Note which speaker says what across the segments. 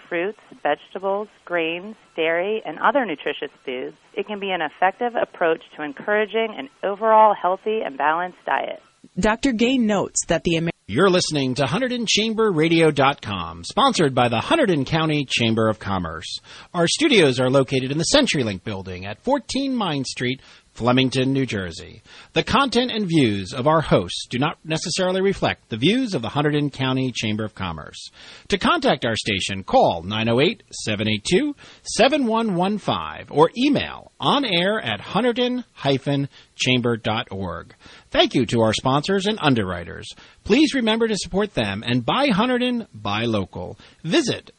Speaker 1: fruits, vegetables, grains, dairy, and other nutritious foods, it can be an effective approach to encouraging an overall healthy and balanced diet.
Speaker 2: Dr. Gay notes that
Speaker 3: You're listening to HunterdonChamberRadio.com, sponsored by the Hunterdon County Chamber of Commerce. Our studios are located in the CenturyLink building at 14 Mine Street, Flemington, New Jersey. The content and views of our hosts do not necessarily reflect the views of the Hunterdon County Chamber of Commerce. To contact our station, call 908-782-7115 or email onair@hunterdon-chamber.org. Thank you to our sponsors and underwriters. Please remember to support them and buy Hunterdon, buy local. Visit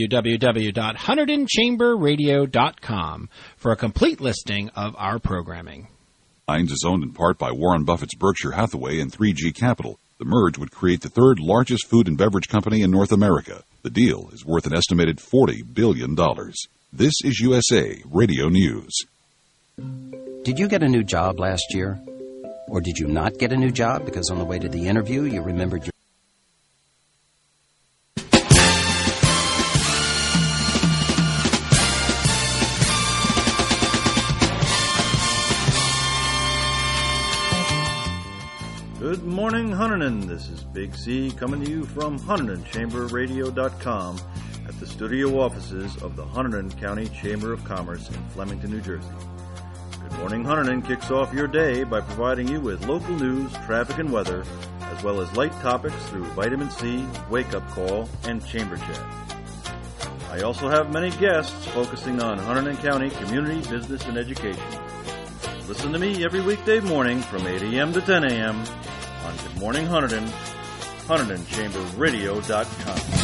Speaker 3: www.HunterdonChamberRadio.com for a complete listing of our programming.
Speaker 4: Heinz is owned in part by Warren Buffett's Berkshire Hathaway and 3G Capital. The merge would create the third largest food and beverage company in North America. The deal is worth an estimated $40 billion. This is USA Radio News.
Speaker 5: Did you get a new job last year? Or did you not get a new job because on the way to the interview you remembered your...
Speaker 6: Good morning, Hunterdon. This is Big C coming to you from HunterdonChamberRadio.com at the studio offices of the Hunterdon County Chamber of Commerce in Flemington, New Jersey. Good Morning Hunterdon kicks off your day by providing you with local news, traffic, and weather, as well as light topics through Vitamin C, Wake Up Call, and Chamber Chat. I also have many guests focusing on Hunterdon County community, business, and education. Listen to me every weekday morning from 8 a.m. to 10 a.m. on Good Morning Hunterdon, HunterdonChamberRadio.com.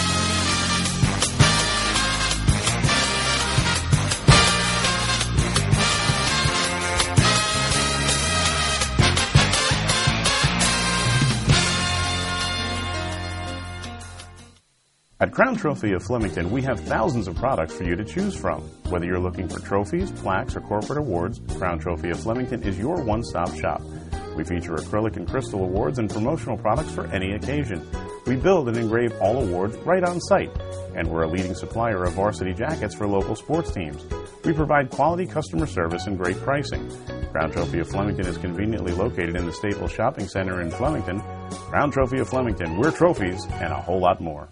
Speaker 7: At Crown Trophy of Flemington, we have thousands of products for you to choose from. Whether you're looking for trophies, plaques, or corporate awards, Crown Trophy of Flemington is your one-stop shop. We feature acrylic and crystal awards and promotional products for any occasion. We build and engrave all awards right on site, and we're a leading supplier of varsity jackets for local sports teams. We provide quality customer service and great pricing. Crown Trophy of Flemington is conveniently located in the Staples Shopping Center in Flemington. Crown Trophy of Flemington, we're trophies and a whole lot more.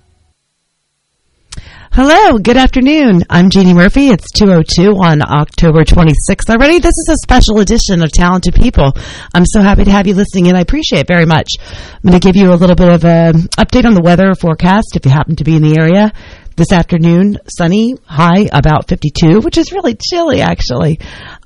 Speaker 8: Hello, good afternoon. I'm Jeannie Murphy. It's 2:02 on October 26th already. This is a special edition of Talented People. I'm so happy to have you listening in. I appreciate it very much. I'm going to give you a little bit of an update on the weather forecast if you happen to be in the area. This afternoon, sunny, high about 52, which is really chilly actually.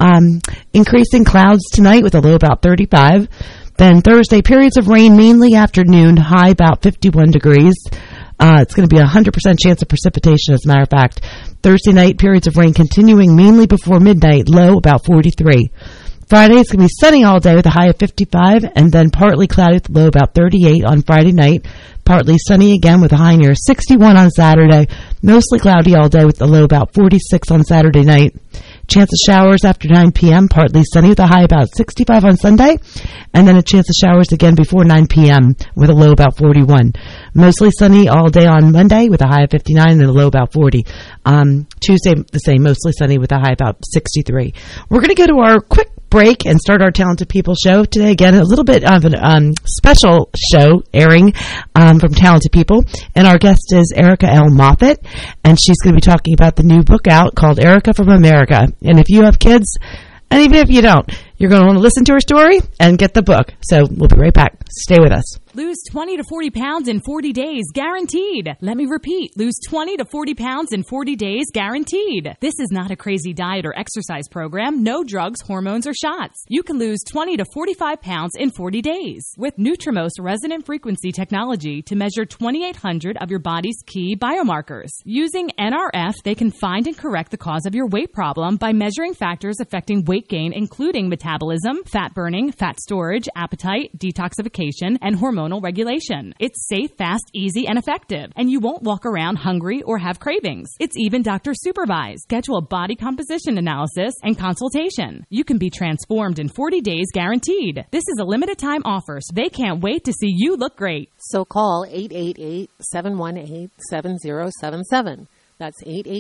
Speaker 8: Increasing clouds tonight with a low about 35. Then Thursday, periods of rain mainly afternoon, high about 51 degrees. It's going to be a 100% chance of precipitation, as a matter of fact. Thursday night, periods of rain continuing mainly before midnight, low about 43. Friday, it's going to be sunny all day with a high of 55, and then partly cloudy with a low about 38 on Friday night. Partly sunny again with a high near 61 on Saturday. Mostly cloudy all day with a low about 46 on Saturday night. Chance of showers after 9 p.m., partly sunny with a high about 65 on Sunday, and then a chance of showers again before 9 p.m. with a low about 41. Mostly sunny all day on Monday with a high of 59 and a low about 40. Tuesday, the same, mostly sunny with a high about 63. We're going to go to our quick break and start our Talented People show today. Again, a little bit of a special show airing from Talented People. And our guest is Erica L. Moffett, and she's going to be talking about the new book out called Erica from America. And if you have kids, and even if you don't, you're going to want to listen to her story and get the book. So we'll be right back. Stay with us.
Speaker 9: Lose 20 to 40 pounds in 40 days, guaranteed. Let me repeat. Lose 20 to 40 pounds in 40 days, guaranteed. This is not a crazy diet or exercise program. No drugs, hormones, or shots. You can lose 20 to 45 pounds in 40 days with Nutrimost resonant frequency technology to measure 2,800 of your body's key biomarkers. Using NRF, they can find and correct the cause of your weight problem by measuring factors affecting weight gain, including metabolism, fat burning, fat storage, appetite, detoxification, and hormonal regulation. It's safe, fast, easy, and effective, and you won't walk around hungry or have cravings. It's even doctor supervised. Schedule a body composition analysis and consultation. You can be transformed in 40 days guaranteed. This is a limited time offer, so they can't wait to see you look great.
Speaker 10: So call 888-718-7077. That's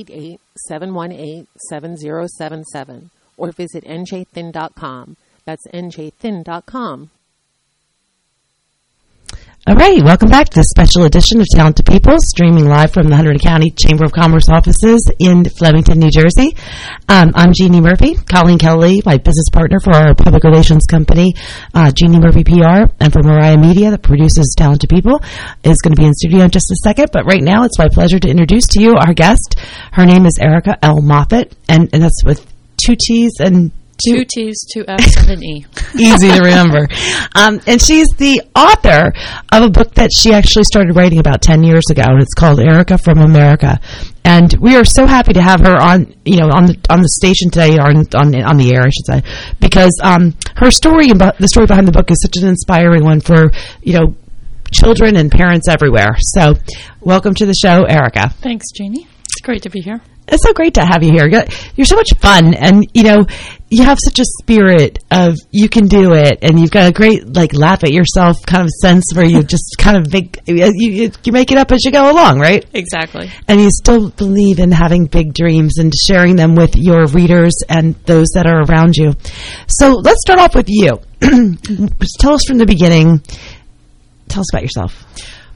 Speaker 10: 888-718-7077. Or visit njthin.com. That's njthin.com.
Speaker 8: All right, welcome back to this special edition of Talented People, streaming live from the Hunterdon County Chamber of Commerce offices in Flemington, New Jersey. I'm Jeannie Murphy. Colleen Kelly, my business partner for our public relations company, Jeannie Murphy PR, and for Mariah Media that produces Talented People, is going to be in studio in just a second. But right now, it's my pleasure to introduce to you our guest. Her name is Erica L. Moffett, and that's with 2 T's and
Speaker 11: 2 T's, 2 F's, and an E.
Speaker 8: Easy to remember. And she's the author of a book that she actually started writing about 10 years ago. It's called Erica from America. And we are so happy to have her on the station today, or on the air, I should say, because her story, the story behind the book, is such an inspiring one for, children and parents everywhere. So welcome to the show, Erica.
Speaker 11: Thanks, Jeannie. It's great to be here.
Speaker 8: It's so great to have you here. You're so much fun, and you have such a spirit of you can do it, and you've got a great laugh at yourself kind of sense where you just kind of you make it up as you go along, right?
Speaker 11: Exactly.
Speaker 8: And you still believe in having big dreams and sharing them with your readers and those that are around you. So let's start off with you. Tell us from the beginning. Tell us about yourself.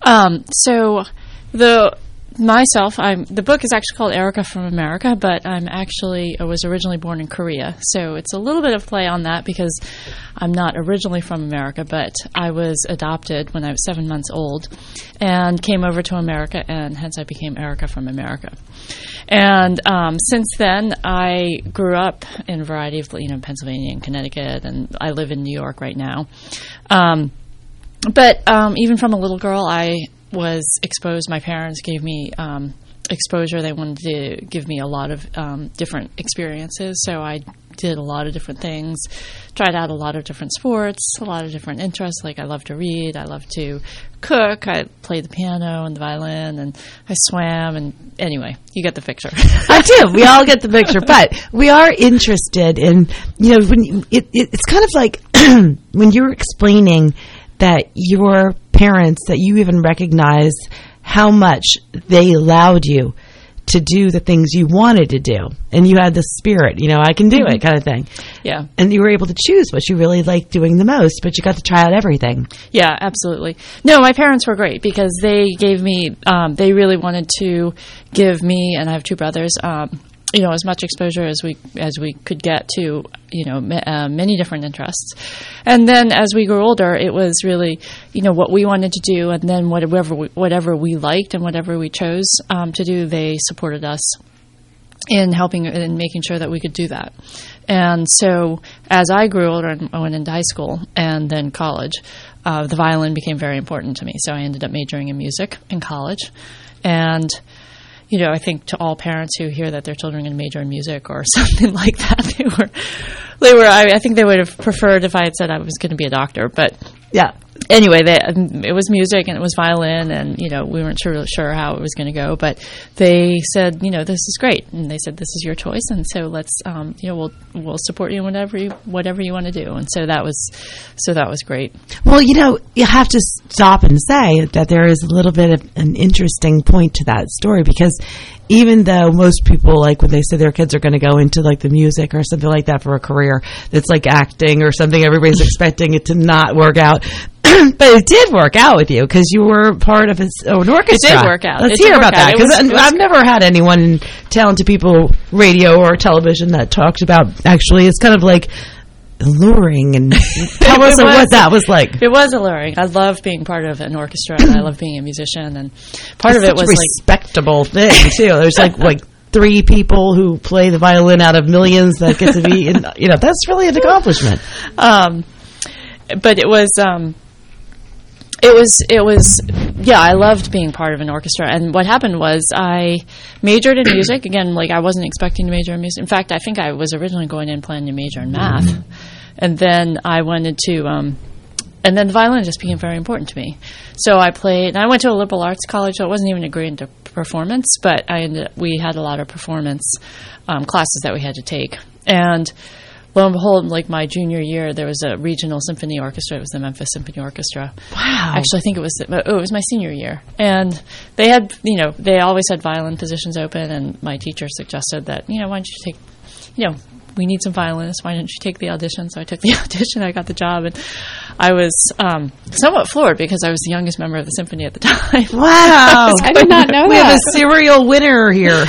Speaker 11: The book is actually called Erica from America, but I was originally born in Korea. So it's a little bit of play on that because I'm not originally from America, but I was adopted when I was 7 months old and came over to America, and hence I became Erica from America. And since then, I grew up in a variety of, Pennsylvania and Connecticut, and I live in New York right now. But even from a little girl, I was exposed. My parents gave me exposure. They wanted to give me a lot of different experiences. So I did a lot of different things, tried out a lot of different sports, a lot of different interests. Like I love to read, I love to cook, I played the piano and the violin, and I swam. And anyway, you get the picture.
Speaker 8: I do. We all get the picture. But we are interested in, when it's kind of like when you're explaining that your parents, that you even recognize how much they allowed you to do the things you wanted to do. And you had the spirit, I can do it kind of thing.
Speaker 11: Yeah.
Speaker 8: And you were able to choose what you really liked doing the most, but you got to try out everything.
Speaker 11: Yeah, absolutely. No, my parents were great because they gave me, they really wanted to give me, and I have 2 brothers, as much exposure as we could get to, many different interests. And then as we grew older, it was really, what we wanted to do, and then whatever we liked and whatever we chose to do, they supported us in helping and making sure that we could do that. And so as I grew older and I went into high school and then college, the violin became very important to me. So I ended up majoring in music in college. And I think to all parents who hear that their children are going to major in music or something like that, I think they would have preferred if I had said I was going to be a doctor. But yeah, anyway, it was music and it was violin, and we weren't sure how it was going to go. But they said, this is great, and they said this is your choice, and so let's, we'll support you in whatever you want to do. And so that was great.
Speaker 8: Well, you have to stop and say that there is a little bit of an interesting point to that story, because even though most people, when they say their kids are going to go into the music or something like that for a career that's like acting or something, everybody's expecting it to not work out. But it did work out with you because you were part of an orchestra.
Speaker 11: It did work out.
Speaker 8: Let's hear about that, because I've never had anyone in Talented People radio or television that talks about, actually, it's kind of alluring, and tell us what that was like.
Speaker 11: It was alluring. I love being part of an orchestra, and I love being a musician, and part of it was
Speaker 8: a respectable thing too. There's 3 people who play the violin out of millions that get to be in, that's really an accomplishment.
Speaker 11: But it was I loved being part of an orchestra. And what happened was I majored in music. Again, I wasn't expecting to major in music. In fact, I think I was originally going in planning to major in math. And then I wanted to, and then the violin just became very important to me. So I played, and I went to a liberal arts college, so it wasn't even a degree into performance, but we had a lot of performance classes that we had to take. And lo and behold, like my junior year, there was a regional symphony orchestra. It was the Memphis Symphony Orchestra.
Speaker 8: Wow.
Speaker 11: Actually, I think it was my senior year. And they had, they always had violin positions open, and my teacher suggested that, why don't you take, we need some violinists. Why don't you take the audition? So I took the audition. I got the job, and I was somewhat floored because I was the youngest member of the symphony at the time.
Speaker 8: Wow.
Speaker 12: I did not know
Speaker 8: we
Speaker 12: that.
Speaker 8: have a serial winner here.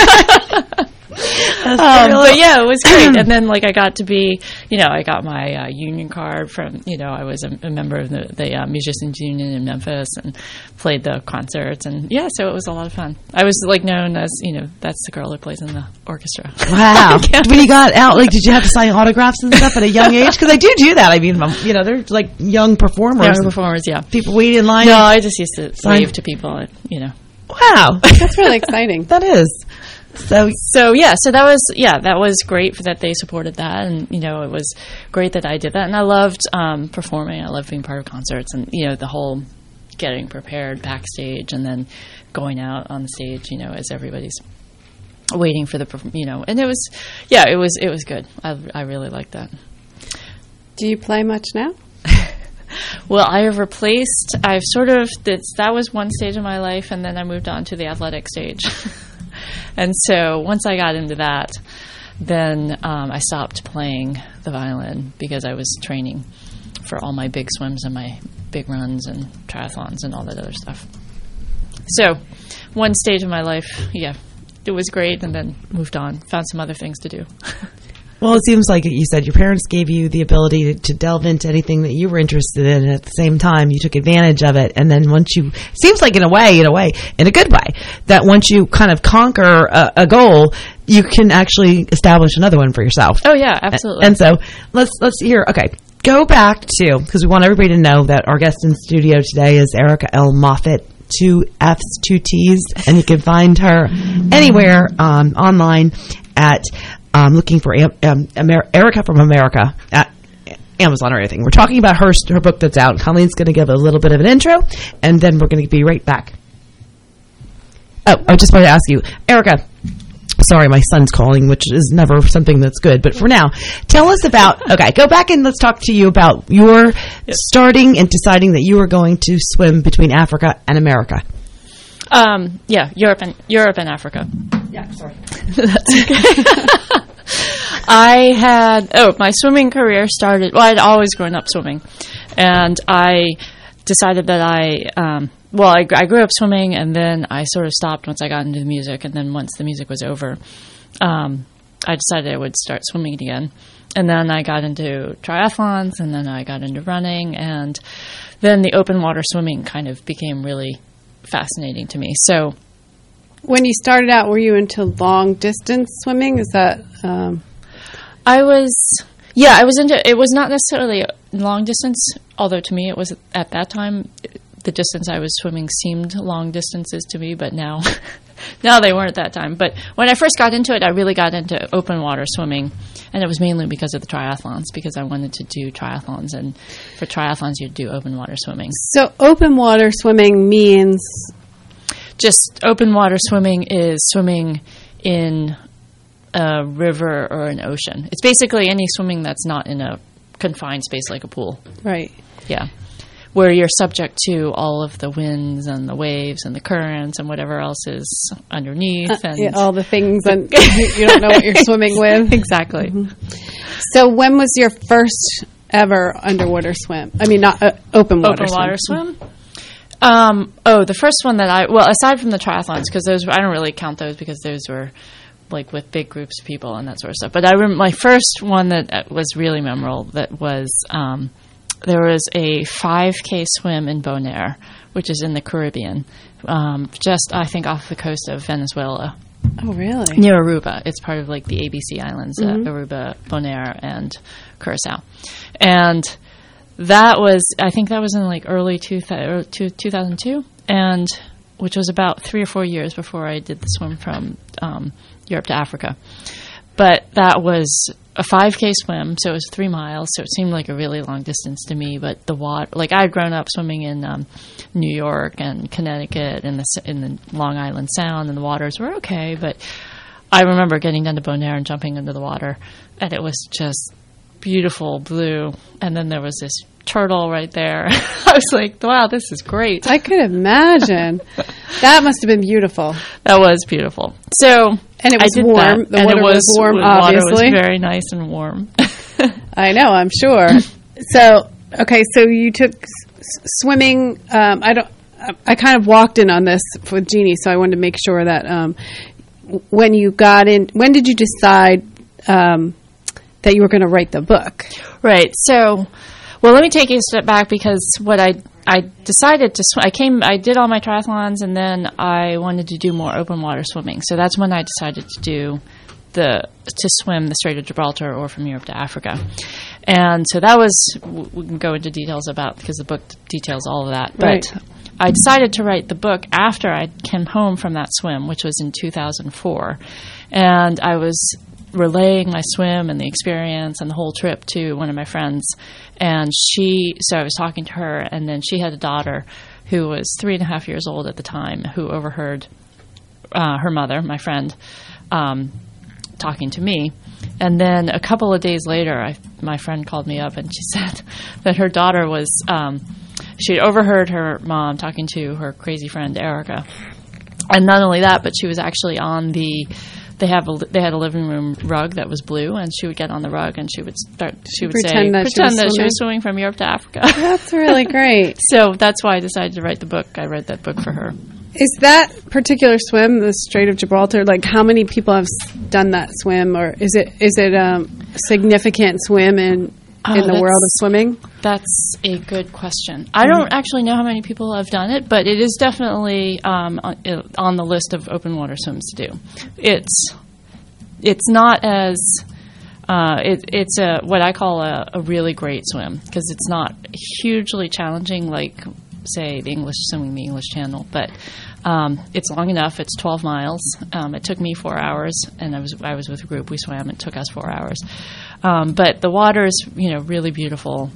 Speaker 11: But yeah, it was great. And then, I got to be, I got my union card from, I was a member of the Musicians Union in Memphis and played the concerts. And yeah, so it was a lot of fun. I was known as, that's the girl who plays in the orchestra.
Speaker 8: Wow. When you got out, did you have to sign autographs and stuff at a young age? Because I do that. I mean, they're young performers.
Speaker 11: Young performers, yeah.
Speaker 8: People waiting in line.
Speaker 11: No, I just used to wave to people,
Speaker 8: Wow.
Speaker 12: That's really exciting.
Speaker 8: That is. So
Speaker 11: that was great that they supported that, and it was great that I did that, and I loved performing. I loved being part of concerts, and the whole getting prepared backstage, and then going out on the stage, as everybody's waiting for the and it was good. I really liked that.
Speaker 12: Do you play much now?
Speaker 11: Well, that was one stage of my life, and then I moved on to the athletic stage. And so once I got into that, then I stopped playing the violin because I was training for all my big swims and my big runs and triathlons and all that other stuff. So one stage of my life, it was great, and then moved on, found some other things to do.
Speaker 8: Well, it seems like you said your parents gave you the ability to delve into anything that you were interested in, and at the same time you took advantage of it. And then once you, seems like in a good way, that once you kind of conquer a goal, you can actually establish another one for yourself.
Speaker 11: Oh yeah, absolutely.
Speaker 8: And so let's hear. Okay, go back to, because we want everybody to know that our guest in studio today is Erica L. Moffett. 2 F's, 2 T's, and you can find her anywhere online at looking for Erica from America at Amazon or anything. We're talking about her book that's out. Colleen's going to give a little bit of an intro, and then we're going to be right back. Oh, I just wanted to ask you, Erica. Sorry, my son's calling, which is never something that's good. But for now, tell us about, go back and let's talk to you about your starting and deciding that you were going to swim between Africa and America.
Speaker 11: Europe and Africa.
Speaker 8: Yeah, sorry.
Speaker 11: That's okay. my swimming career started, I'd always grown up swimming. And I decided that I grew up swimming, and then I sort of stopped once I got into the music. And then once the music was over, I decided I would start swimming again. And then I got into triathlons, and then I got into running. And then the open water swimming kind of became really fascinating to me. So
Speaker 12: when you started out, were you into long distance swimming? Is that
Speaker 11: I was into, it was not necessarily long distance, although to me it was at that time. The distance I was swimming seemed long distances to me, but now they weren't at that time. But when I first got into it, I really got into open water swimming, and it was mainly because of the triathlons, because I wanted to do triathlons, and for triathlons you do open water swimming.
Speaker 12: So open water swimming means?
Speaker 11: Just open water swimming is swimming in a river or an ocean. It's basically any swimming that's not in a confined space like a pool.
Speaker 12: Right.
Speaker 11: Yeah. Where you're subject to all of the winds and the waves and the currents and whatever else is underneath. And
Speaker 12: all the things and you don't know what you're swimming with.
Speaker 11: Exactly.
Speaker 12: Mm-hmm. So when was your first ever underwater swim? I mean, not open water
Speaker 11: swim. The first one that aside from the triathlons, because I don't really count those because those were with big groups of people and that sort of stuff. But I remember my first one that was really memorable, that was there was a 5K swim in Bonaire, which is in the Caribbean, just, I think, off the coast of Venezuela.
Speaker 12: Oh, really?
Speaker 11: Near Aruba. It's part of the ABC Islands, Aruba, Bonaire, and Curacao. And that was, I think that was in early 2002, and which was about 3 or 4 years before I did the swim from Europe to Africa. But that was a 5K swim, so it was 3 miles, so it seemed like a really long distance to me. But the water, I had grown up swimming in New York and Connecticut and in the Long Island Sound, and the waters were okay. But I remember getting down to Bonaire and jumping into the water, and it was just beautiful blue, and then there was this turtle right there. I was like, wow, this is great.
Speaker 12: I could imagine. That must have been beautiful.
Speaker 11: That was beautiful. So,
Speaker 12: and it was warm. The water was warm, obviously.
Speaker 11: The water was very nice and warm.
Speaker 12: I know, I'm sure. So, okay, so you took swimming. I kind of walked in on this with Jeannie, so I wanted to make sure that when you got in, when did you decide that you were going to write the book?
Speaker 11: Right. So, well, let me take you a step back, because what I decided to swim. I did all my triathlons, and then I wanted to do more open water swimming. So that's when I decided to swim the Strait of Gibraltar, or from Europe to Africa. And so that was, we can go into details about, because the book details all of that.
Speaker 12: Right.
Speaker 11: But I decided to write the book after I came home from that swim, which was in 2004. And I was relaying my swim and the experience and the whole trip to one of my friends. And so I was talking to her, and then she had a daughter who was 3.5 years old at the time, who overheard her mother, my friend, talking to me. And then a couple of days later, my friend called me up, and she said that her daughter was, she had overheard her mom talking to her crazy friend, Erica. And not only that, but she was actually on they had a living room rug that was blue, and she would get on the rug, and she would pretend that she was swimming from Europe to Africa.
Speaker 12: That's really great.
Speaker 11: So that's why I decided to write the book. I read that book for her.
Speaker 12: Is that particular swim, the Strait of Gibraltar, like how many people have done that swim, or is it a significant swim in the world of swimming?
Speaker 11: That's a good question. I don't actually know how many people have done it, but it is definitely on the list of open water swims to do. It's not as it's what I call a really great swim, because it's not hugely challenging like, say, the English Channel, but it's long enough. It's 12 miles. It took me 4 hours, and I was with a group. We swam. It took us 4 hours. But the water is, really beautiful.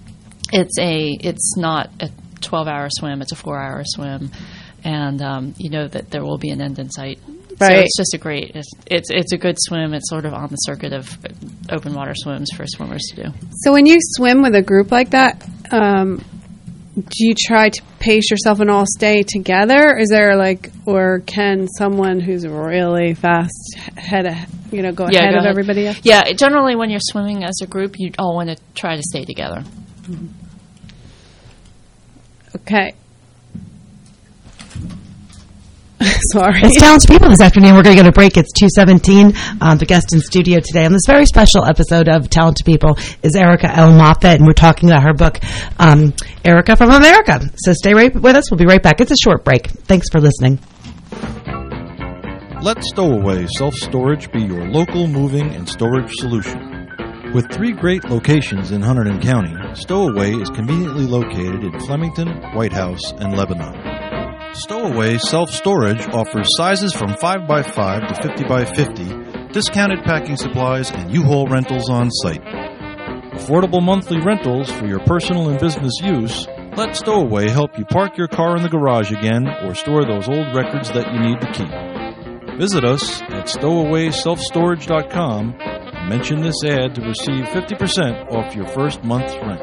Speaker 11: It's not a 12-hour swim. It's a 4-hour swim, and you know that there will be an end in sight.
Speaker 12: Right.
Speaker 11: So it's just it's a good swim. It's sort of on the circuit of open water swims for swimmers to do.
Speaker 12: So when you swim with a group like that, do you try to pace yourself and all stay together? Is there or can someone who's really fast go ahead of everybody else?
Speaker 11: Yeah, generally when you're swimming as a group, you all want to try to stay together.
Speaker 12: Mm-hmm. Okay. Sorry.
Speaker 8: It's Talented People this afternoon. We're going to get a break. It's 2:17. The guest in studio today on this very special episode of Talented People is Erica L. Moffett, and we're talking about her book, Erica from America. So stay right with us. We'll be right back. It's a short break. Thanks for listening.
Speaker 13: Let Stowaway Self-Storage be your local moving and storage solution. With 3 great locations in Hunterdon County, Stowaway is conveniently located in Flemington, White House, and Lebanon. Stowaway Self-Storage offers sizes from 5x5 to 50x50, discounted packing supplies, and U-Haul rentals on site. Affordable monthly rentals for your personal and business use. Let Stowaway help you park your car in the garage again or store those old records that you need to keep. Visit us at stowawayselfstorage.com and mention this ad to receive 50% off your first month's rent.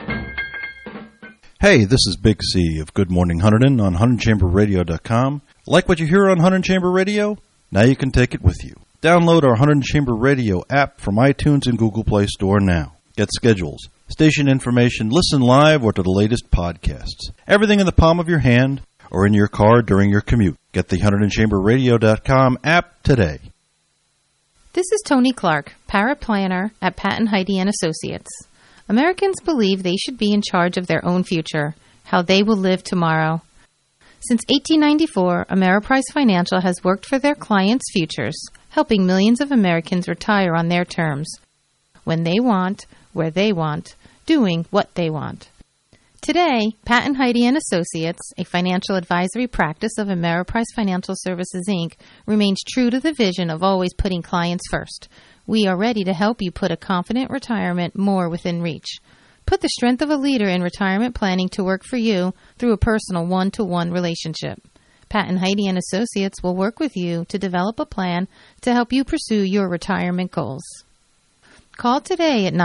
Speaker 13: Hey, this is Big C of Good Morning Hunterdon on HunterdonChamberRadio.com. Like what you hear on Hunterdon Chamber Radio? Now you can take it with you. Download our Hunterdon Chamber Radio app from iTunes and Google Play Store now. Get schedules, station information, listen live, or to the latest podcasts. Everything in the palm of your hand or in your car during your commute. Get the HunterdonChamberRadio.com app today.
Speaker 14: This is Tony Clark, paraplanner at Patton Heidi & Associates. Americans believe they should be in charge of their own future, how they will live tomorrow. Since 1894, Ameriprise Financial has worked for their clients' futures, helping millions of Americans retire on their terms, when they want, where they want, doing what they want. Today, Patton Heidi & Associates, a financial advisory practice of Ameriprise Financial Services, Inc., remains true to the vision of always putting clients first. We are ready to help you put a confident retirement more within reach. Put the strength of a leader in retirement planning to work for you through a personal one-to-one relationship. Patton Heidi & Associates will work with you to develop a plan to help you pursue your retirement goals. Call today at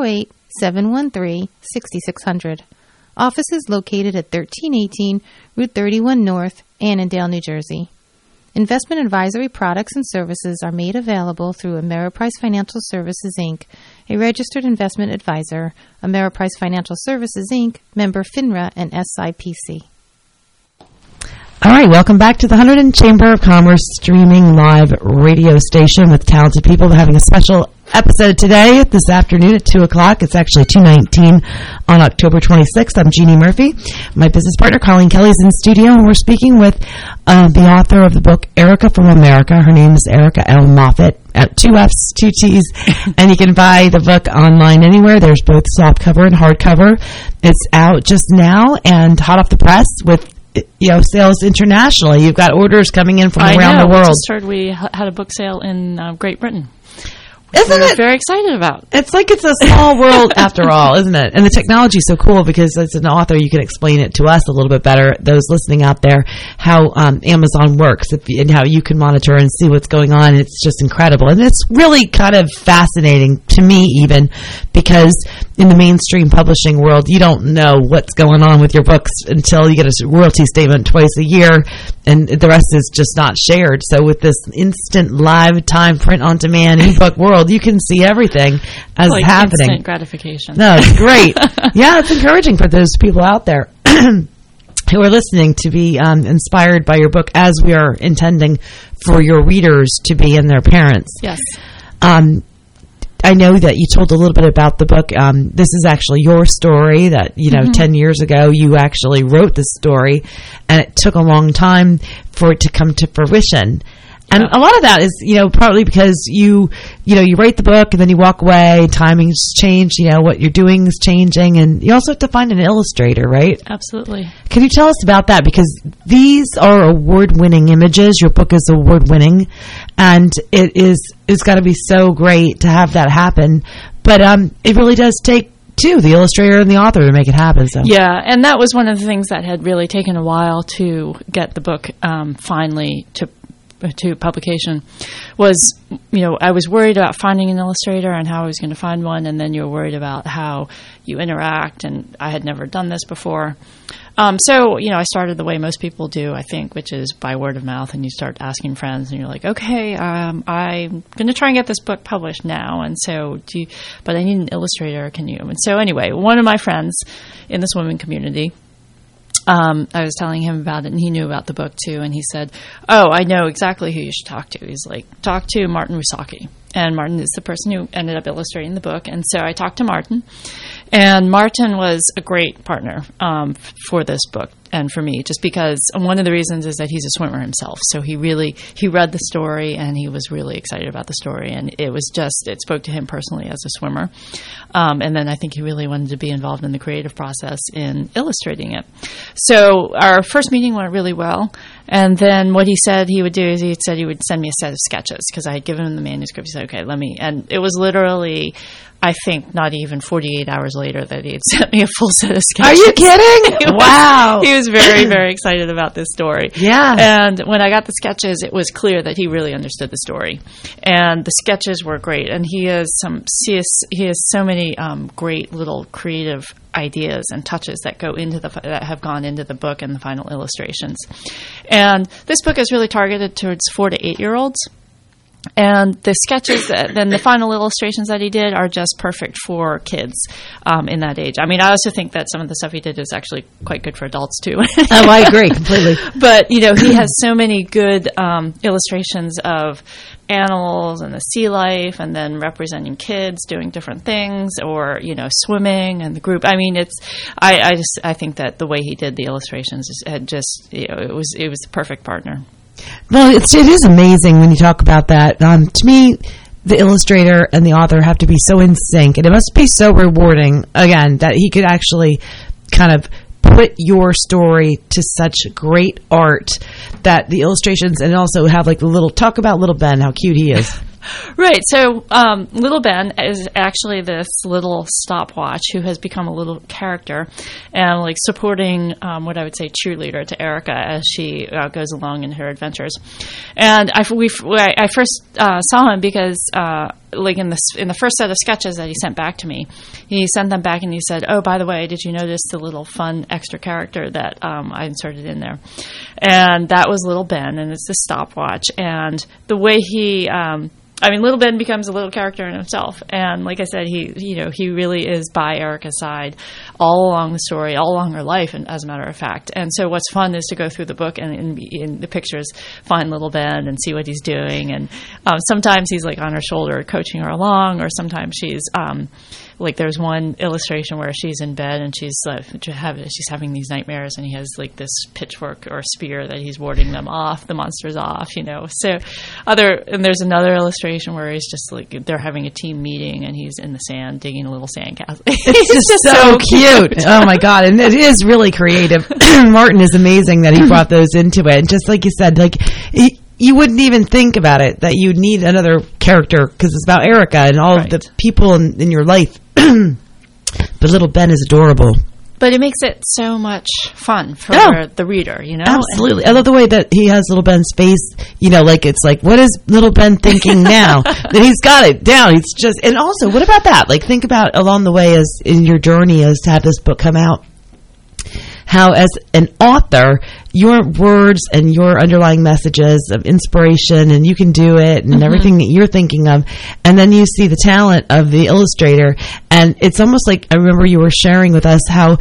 Speaker 14: 908-713-6600. Office is located at 1318 Route 31 North, Annandale, New Jersey. Investment advisory products and services are made available through Ameriprise Financial Services, Inc., a registered investment advisor. Ameriprise Financial Services, Inc., member FINRA and SIPC.
Speaker 8: All right, welcome back to the Hunterdon Chamber of Commerce streaming live radio station with talented people. We're having a special episode today, this afternoon at 2 o'clock. It's actually 2:19 on October 26th. I'm Jeannie Murphy. My business partner, Colleen Kelly, is in studio, and we're speaking with the author of the book, Erica from America. Her name is Erica L. Moffett, at 2 F's, 2 T's, and you can buy the book online anywhere. There's both softcover and hardcover. It's out just now and hot off the press with sales internationally. You've got orders coming in from around the world.
Speaker 11: I just heard we had a book sale in Great Britain.
Speaker 8: Isn't it?
Speaker 11: Very excited about.
Speaker 8: It's like it's a small world after all, isn't it? And the technology is so cool because as an author, you can explain it to us a little bit better, those listening out there, how Amazon works and how you can monitor and see what's going on. It's just incredible. And it's really kind of fascinating to me even because in the mainstream publishing world, you don't know what's going on with your books until you get a royalty statement twice a year, and the rest is just not shared. So with this instant live time print on demand ebook world, you can see everything as
Speaker 11: like
Speaker 8: happening.
Speaker 11: Instant gratification.
Speaker 8: No, it's great. Yeah, it's encouraging for those people out there who are listening to be inspired by your book, as we are intending for your readers to be and their parents.
Speaker 11: Yes.
Speaker 8: I know that you told a little bit about the book. This is actually your story that, 10 years ago you actually wrote this story, and it took a long time for it to come to fruition. And a lot of that is, probably because you write the book and then you walk away, timing's changed, what you're doing is changing, and you also have to find an illustrator, right?
Speaker 11: Absolutely.
Speaker 8: Can you tell us about that? Because these are award-winning images. Your book is award-winning, and it's got to be so great to have that happen. But it really does take two, the illustrator and the author, to make it happen. So.
Speaker 11: Yeah, and that was one of the things that had really taken a while to get the book finally to publication was, I was worried about finding an illustrator and how I was going to find one, and then you're worried about how you interact, and I had never done this before. So, I started the way most people do, I think, which is by word of mouth, and you start asking friends, and you're like, okay, I'm going to try and get this book published now, and so but I need an illustrator, can you? And so anyway, one of my friends in the swimming community, I was telling him about it, and he knew about the book too, and he said, oh, I know exactly who you should talk to. He's like, talk to Martin Rusaki. And Martin is the person who ended up illustrating the book. And so I talked to Martin, and Martin was a great partner for this book and for me, just because one of the reasons is that he's a swimmer himself. So he read the story, and he was really excited about the story, and it spoke to him personally as a swimmer. And then I think he really wanted to be involved in the creative process in illustrating it. So our first meeting went really well. And then what he said he would do is he said he would send me a set of sketches, because I had given him the manuscript. He said, okay, and it was literally, I think, not even 48 hours later that he had sent me a full set of sketches.
Speaker 8: Are you kidding? Wow.
Speaker 11: He was very, very excited about this story.
Speaker 8: Yeah.
Speaker 11: And when I got the sketches, it was clear that he really understood the story. And the sketches were great. And he has so many great little creative ideas and touches that that have gone into the book and the final illustrations. And this book is really targeted towards 4 to 8 year olds. And the sketches, then the final illustrations that he did are just perfect for kids in that age. I mean, I also think that some of the stuff he did is actually quite good for adults, too.
Speaker 8: Oh, I agree completely.
Speaker 11: But, he has so many good illustrations of animals and the sea life, and then representing kids doing different things, or, swimming and the group. I mean, I think that the way he did the illustrations it was the perfect partner.
Speaker 8: Well, it is amazing when you talk about that. To me, the illustrator and the author have to be so in sync, and it must be so rewarding, again, that he could actually kind of put your story to such great art that the illustrations, and also have like talk about Little Ben, how cute he is.
Speaker 11: Right. So Little Ben is actually this little stopwatch who has become a little character and supporting what I would say cheerleader to Erica as she goes along in her adventures. And I first saw him because like in the first set of sketches that he sent back to me, he sent them back and he said, "Oh, by the way, did you notice the little fun extra character that I inserted in there?" And that was Little Ben, and it's the stopwatch. And the way he Little Ben becomes a little character in himself, and like I said, he really is by Erica's side all along the story, all along her life, and as a matter of fact. And so, what's fun is to go through the book and in the pictures find Little Ben and see what he's doing. And sometimes he's like on her shoulder coaching her along, or sometimes she's like there's one illustration where she's in bed and she's having these nightmares, and he has like this pitchfork or spear that he's warding them off, the monsters off, So and there's another illustration where he's just like they're having a team meeting and he's in the sand digging a little sandcastle.
Speaker 8: It's just so cute. Oh my God. And it is really creative. Martin is amazing that he brought those into it. And just like you said, like you wouldn't even think about it that you need another character because it's about Erica and all of the people in your life. But Little Ben is adorable.
Speaker 11: But it makes it so much fun for the reader,
Speaker 8: Absolutely. I love the way that he has Little Ben's face, like it's like, what is Little Ben thinking now? And he's got it down. It's just, and also, what about that? Like, think about along the way as in your journey as to have this book come out, how as an author, your words and your underlying messages of inspiration and you can do it and everything that you're thinking of, and then you see the talent of the illustrator, and it's almost like, I remember you were sharing with us how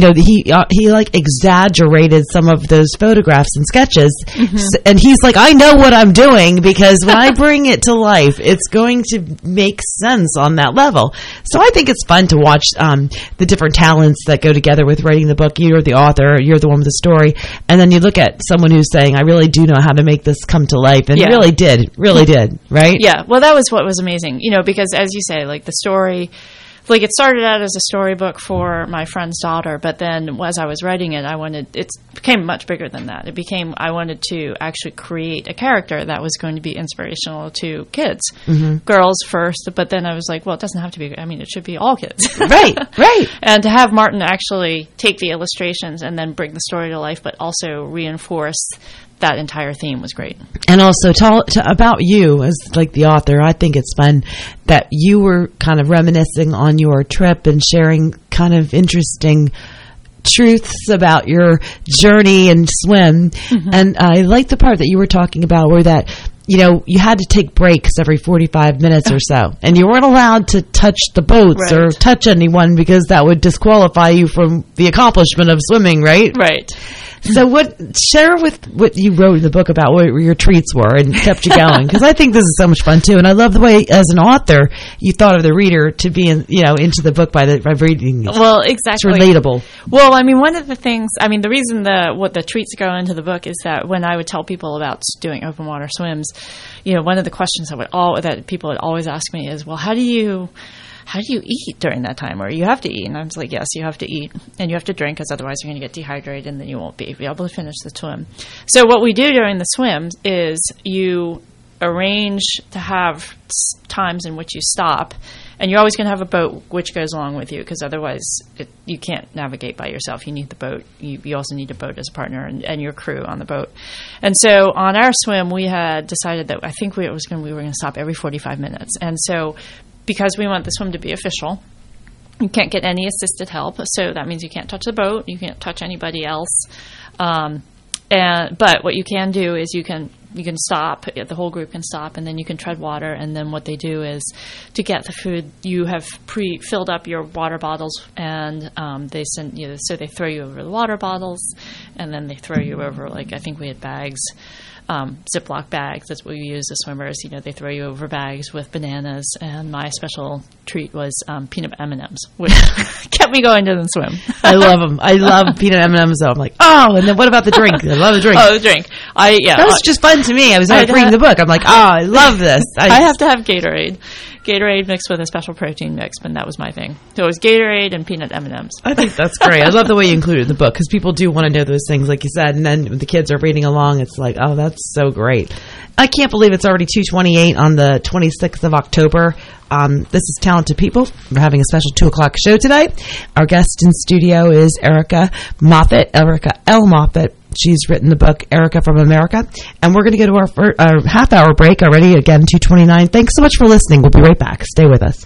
Speaker 8: he like exaggerated some of those photographs and sketches, and he's like, I know what I'm doing because when I bring it to life, it's going to make sense on that level. So I think it's fun to watch the different talents that go together with writing the book. You're the author, you're the one with the story, and then you look at someone who's saying, I really do know how to make this come to life, and really did, right?
Speaker 11: Yeah, well, that was what was amazing, because as you say, like the story, like it started out as a storybook for my friend's daughter, but then as I was writing it, it became much bigger than that. I wanted to actually create a character that was going to be inspirational to kids, girls first, but then I was like, well, it doesn't have to be, it should be all kids.
Speaker 8: Right.
Speaker 11: And to have Martin actually take the illustrations and then bring the story to life, but also reinforce that entire theme was great.
Speaker 8: And also about you as like the author. I think it's fun that you were kind of reminiscing on your trip and sharing kind of interesting truths about your journey and swim. And I like the part that you were talking about where that you had to take breaks every 45 minutes or so, and you weren't allowed to touch the boats or touch anyone because that would disqualify you from the accomplishment of swimming, right?
Speaker 11: Right.
Speaker 8: So share with what you wrote in the book about what your treats were and kept you going, because I think this is so much fun too, and I love the way as an author you thought of the reader to be into the book by reading it.
Speaker 11: Well, exactly.
Speaker 8: It's relatable.
Speaker 11: Well, one of the things, the reason what the treats go into the book is that when I would tell people about doing open water swims, one of the questions that people would always ask me is, well, how do you eat during that time? Or you have to eat. And I was like, yes, you have to eat. And you have to drink, because otherwise you're going to get dehydrated and then you won't be able to finish the swim. So what we do during the swims is you arrange to have times in which you stop. And you're always going to have a boat which goes along with you, because otherwise you can't navigate by yourself. You need the boat. You also need a boat as a partner and your crew on the boat. And so on our swim, we had decided that I think we were going to stop every 45 minutes. And so because we want the swim to be official, you can't get any assisted help. So that means you can't touch the boat. You can't touch anybody else. But what you can do is you can stop. The whole group can stop, and then you can tread water. And then what they do is, to get the food, you have pre-filled up your water bottles, and they send you. So they throw you over the water bottles, and then they throw you over. Like I think we had bags. Ziploc bags. That's what we use as swimmers. They throw you over bags with bananas, and my special treat was peanut M&Ms, which kept me going to the swim.
Speaker 8: I love them. I love peanut M&Ms. So I'm like, and then what about the drink? I love the drink.
Speaker 11: Oh, the drink. That was
Speaker 8: just fun to me. I was reading the book. I'm like, I love this.
Speaker 11: I have to have Gatorade mixed with a special protein mix, and that was my thing. So it was Gatorade and peanut M&Ms.
Speaker 8: I think that's great. I love the way you included the book, because people do want to know those things, like you said, and then when the kids are reading along, it's like, oh, that's so great. I can't believe it's already 2:28 on the 26th of October. This is Talented People. We're having a special 2 o'clock show tonight. Our guest in studio is Erica Moffett, Erica L. Moffett, She's written the book Erica from America. And we're going to go to our half-hour break already, again, 2:29. Thanks so much for listening. We'll be right back. Stay with us.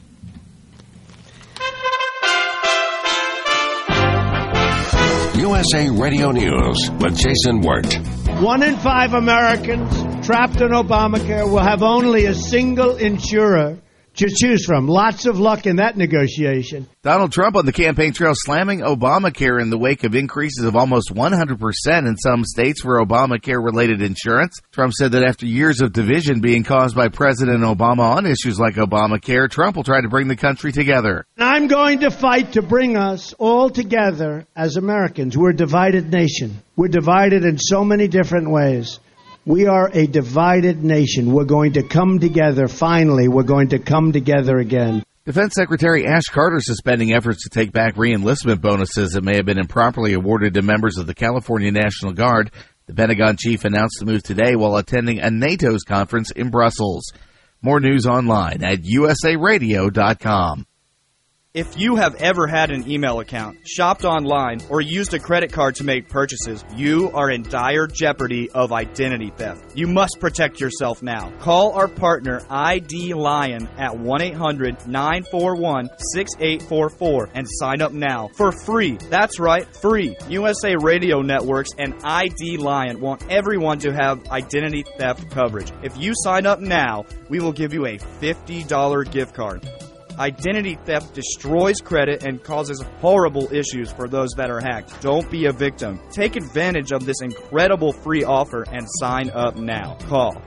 Speaker 15: USA Radio News with Jason Wirt.
Speaker 16: 1 in 5 Americans trapped in Obamacare will have only a single insurer to choose from. Lots of luck in that negotiation.
Speaker 17: Donald Trump on the campaign trail slamming Obamacare in the wake of increases of almost 100% in some states for Obamacare-related insurance. Trump said that after years of division being caused by President Obama on issues like Obamacare, Trump will try to bring the country together.
Speaker 16: I'm going to fight to bring us all together as Americans. We're a divided nation. We're divided in so many different ways. We are a divided nation. We're going to come together. Finally, we're going to come together again.
Speaker 17: Defense Secretary Ash Carter suspending efforts to take back re-enlistment bonuses that may have been improperly awarded to members of the California National Guard. The Pentagon chief announced the move today while attending a NATO's conference in Brussels. More news online at usaradio.com.
Speaker 18: If you have ever had an email account, shopped online, or used a credit card to make purchases, you are in dire jeopardy of identity theft. You must protect yourself now. Call our partner ID Lion at 1-800-941-6844 and sign up now for free. That's right, free. USA Radio Networks and ID Lion want everyone to have identity theft coverage. If you sign up now, we will give you a $50 gift card. Identity theft destroys credit and causes horrible issues for those that are hacked. Don't be a victim. Take advantage of this incredible free offer and sign up now. Call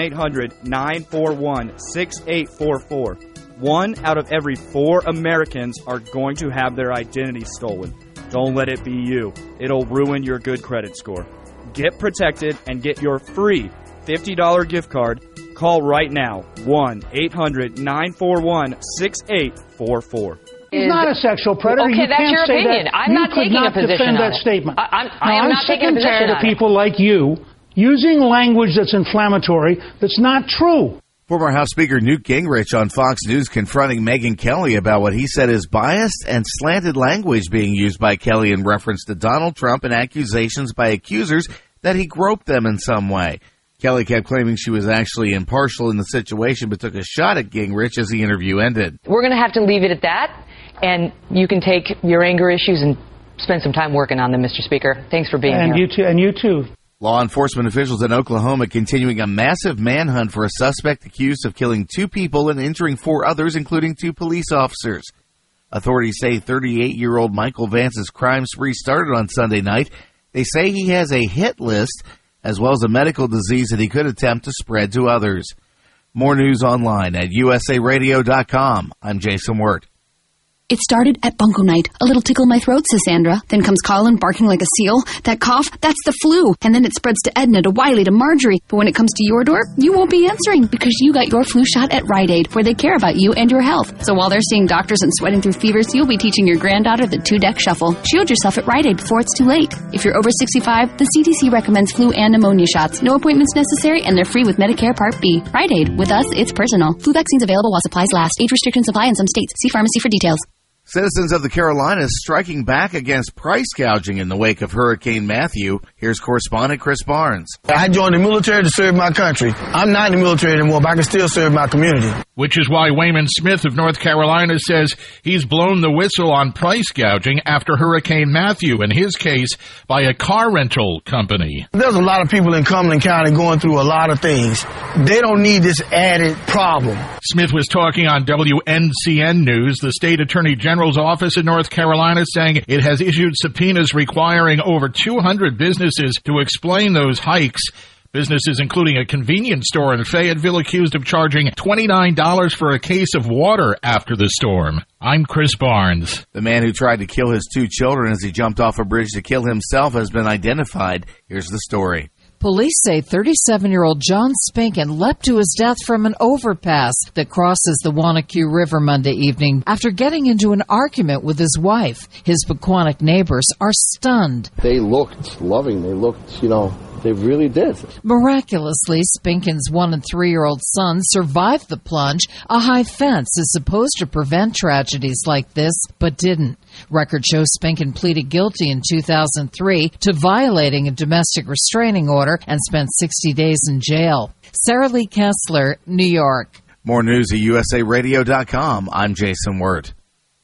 Speaker 18: 1-800-941-6844. 1 out of every 4 Americans are going to have their identity stolen. Don't let it be you. It'll ruin your good credit score. Get protected and get your free $50 gift card. Call right now, 1-800-941-6844.
Speaker 19: He's not a sexual predator.
Speaker 20: Okay,
Speaker 19: you
Speaker 20: that's
Speaker 19: can't
Speaker 20: your
Speaker 19: say
Speaker 20: opinion.
Speaker 19: That.
Speaker 20: I'm not taking a position on
Speaker 19: that statement.
Speaker 20: I am not taking a position
Speaker 19: on people like you using language that's inflammatory that's not true.
Speaker 17: Former House Speaker Newt Gingrich on Fox News confronting Megyn Kelly about what he said is biased and slanted language being used by Kelly in reference to Donald Trump and accusations by accusers that he groped them in some way. Kelly kept claiming she was actually impartial in the situation, but took a shot at Gingrich as the interview ended.
Speaker 20: We're going to have to leave it at that, and you can take your anger issues and spend some time working on them, Mr. Speaker. Thanks for being here.
Speaker 19: And you too.
Speaker 17: Law enforcement officials in Oklahoma continuing a massive manhunt for a suspect accused of killing 2 people and injuring 4 others, including 2 police officers. Authorities say 38-year-old Michael Vance's crime spree started on Sunday night. They say he has a hit list as well as a medical disease that he could attempt to spread to others. More news online at usaradio.com. I'm Jason Wirt.
Speaker 21: It started at Bunko Night. A little tickle in my throat, says Sandra. Then comes Colin barking like a seal. That cough, that's the flu. And then it spreads to Edna, to Wiley, to Marjorie. But when it comes to your door, you won't be answering because you got your flu shot at Rite Aid, where they care about you and your health. So while they're seeing doctors and sweating through fevers, you'll be teaching your granddaughter the 2-deck shuffle. Shield yourself at Rite Aid before it's too late. If you're over 65, the CDC recommends flu and pneumonia shots. No appointments necessary, and they're free with Medicare Part B. Rite Aid. With us, it's personal. Flu vaccines available while supplies last. Age restrictions apply in some states. See pharmacy for details.
Speaker 17: Citizens of the Carolinas striking back against price gouging in the wake of Hurricane Matthew. Here's correspondent Chris Barnes.
Speaker 22: I joined the military to serve my country. I'm not in the military anymore, but I can still serve my community.
Speaker 23: Which is why Wayman Smith of North Carolina says he's blown the whistle on price gouging after Hurricane Matthew, in his case, by a car rental company.
Speaker 22: There's a lot of people in Cumberland County going through a lot of things. They don't need this added problem.
Speaker 23: Smith was talking on WNCN News. The state attorney general's office in North Carolina saying it has issued subpoenas requiring over 200 businesses to explain those hikes. Businesses including a convenience store in Fayetteville accused of charging $29 for a case of water after the storm. I'm Chris Barnes.
Speaker 17: The man who tried to kill his 2 children as he jumped off a bridge to kill himself has been identified. Here's the story.
Speaker 24: Police say 37-year-old John Spankin leapt to his death from an overpass that crosses the Wanacue River Monday evening after getting into an argument with his wife. His Pequannock neighbors are stunned.
Speaker 25: They looked loving. They looked,
Speaker 1: They really did.
Speaker 24: Miraculously, Spinkin's 1- and 3-year-old sons survived the plunge. A high fence is supposed to prevent tragedies like this, but didn't. Records show Spinkin pleaded guilty in 2003 to violating a domestic restraining order and spent 60 days in jail. Sarah Lee Kessler, New York.
Speaker 17: More news at usaradio.com. I'm Jason Wirt.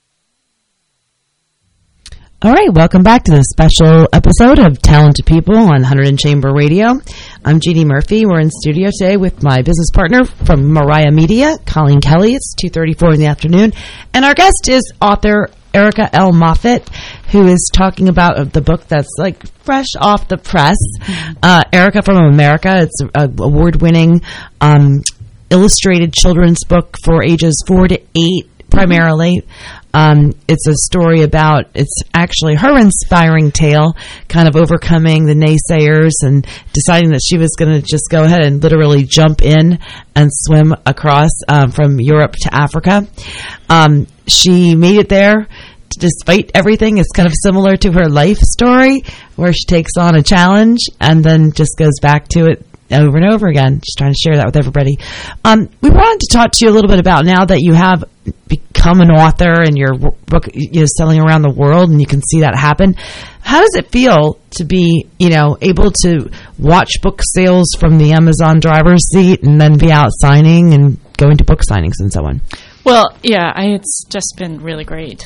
Speaker 8: All right, welcome back to this special episode of Talented People on 100 Chamber Radio. I'm Jeannie Murphy. We're in studio today with my business partner from Mariah Media, Colleen Kelly. It's 2:34 in the afternoon. And our guest is author Erica L. Moffett, who is talking about the book that's like fresh off the press. Erica from America. It's an award-winning illustrated children's book for ages 4 to 8 primarily. It's a story about, it's actually her inspiring tale, kind of overcoming the naysayers and deciding that she was going to just go ahead and literally jump in and swim across from Europe to Africa. She made it there despite everything. It's kind of similar to her life story where she takes on a challenge and then just goes back to it over and over again. Just trying to share that with everybody. We wanted to talk to you a little bit about, now that you have become an author and your book selling around the world and you can see that happen, how does it feel to be able to watch book sales from the Amazon driver's seat and then be out signing and going to book signings and so on?
Speaker 11: Well, yeah, it's just been really great.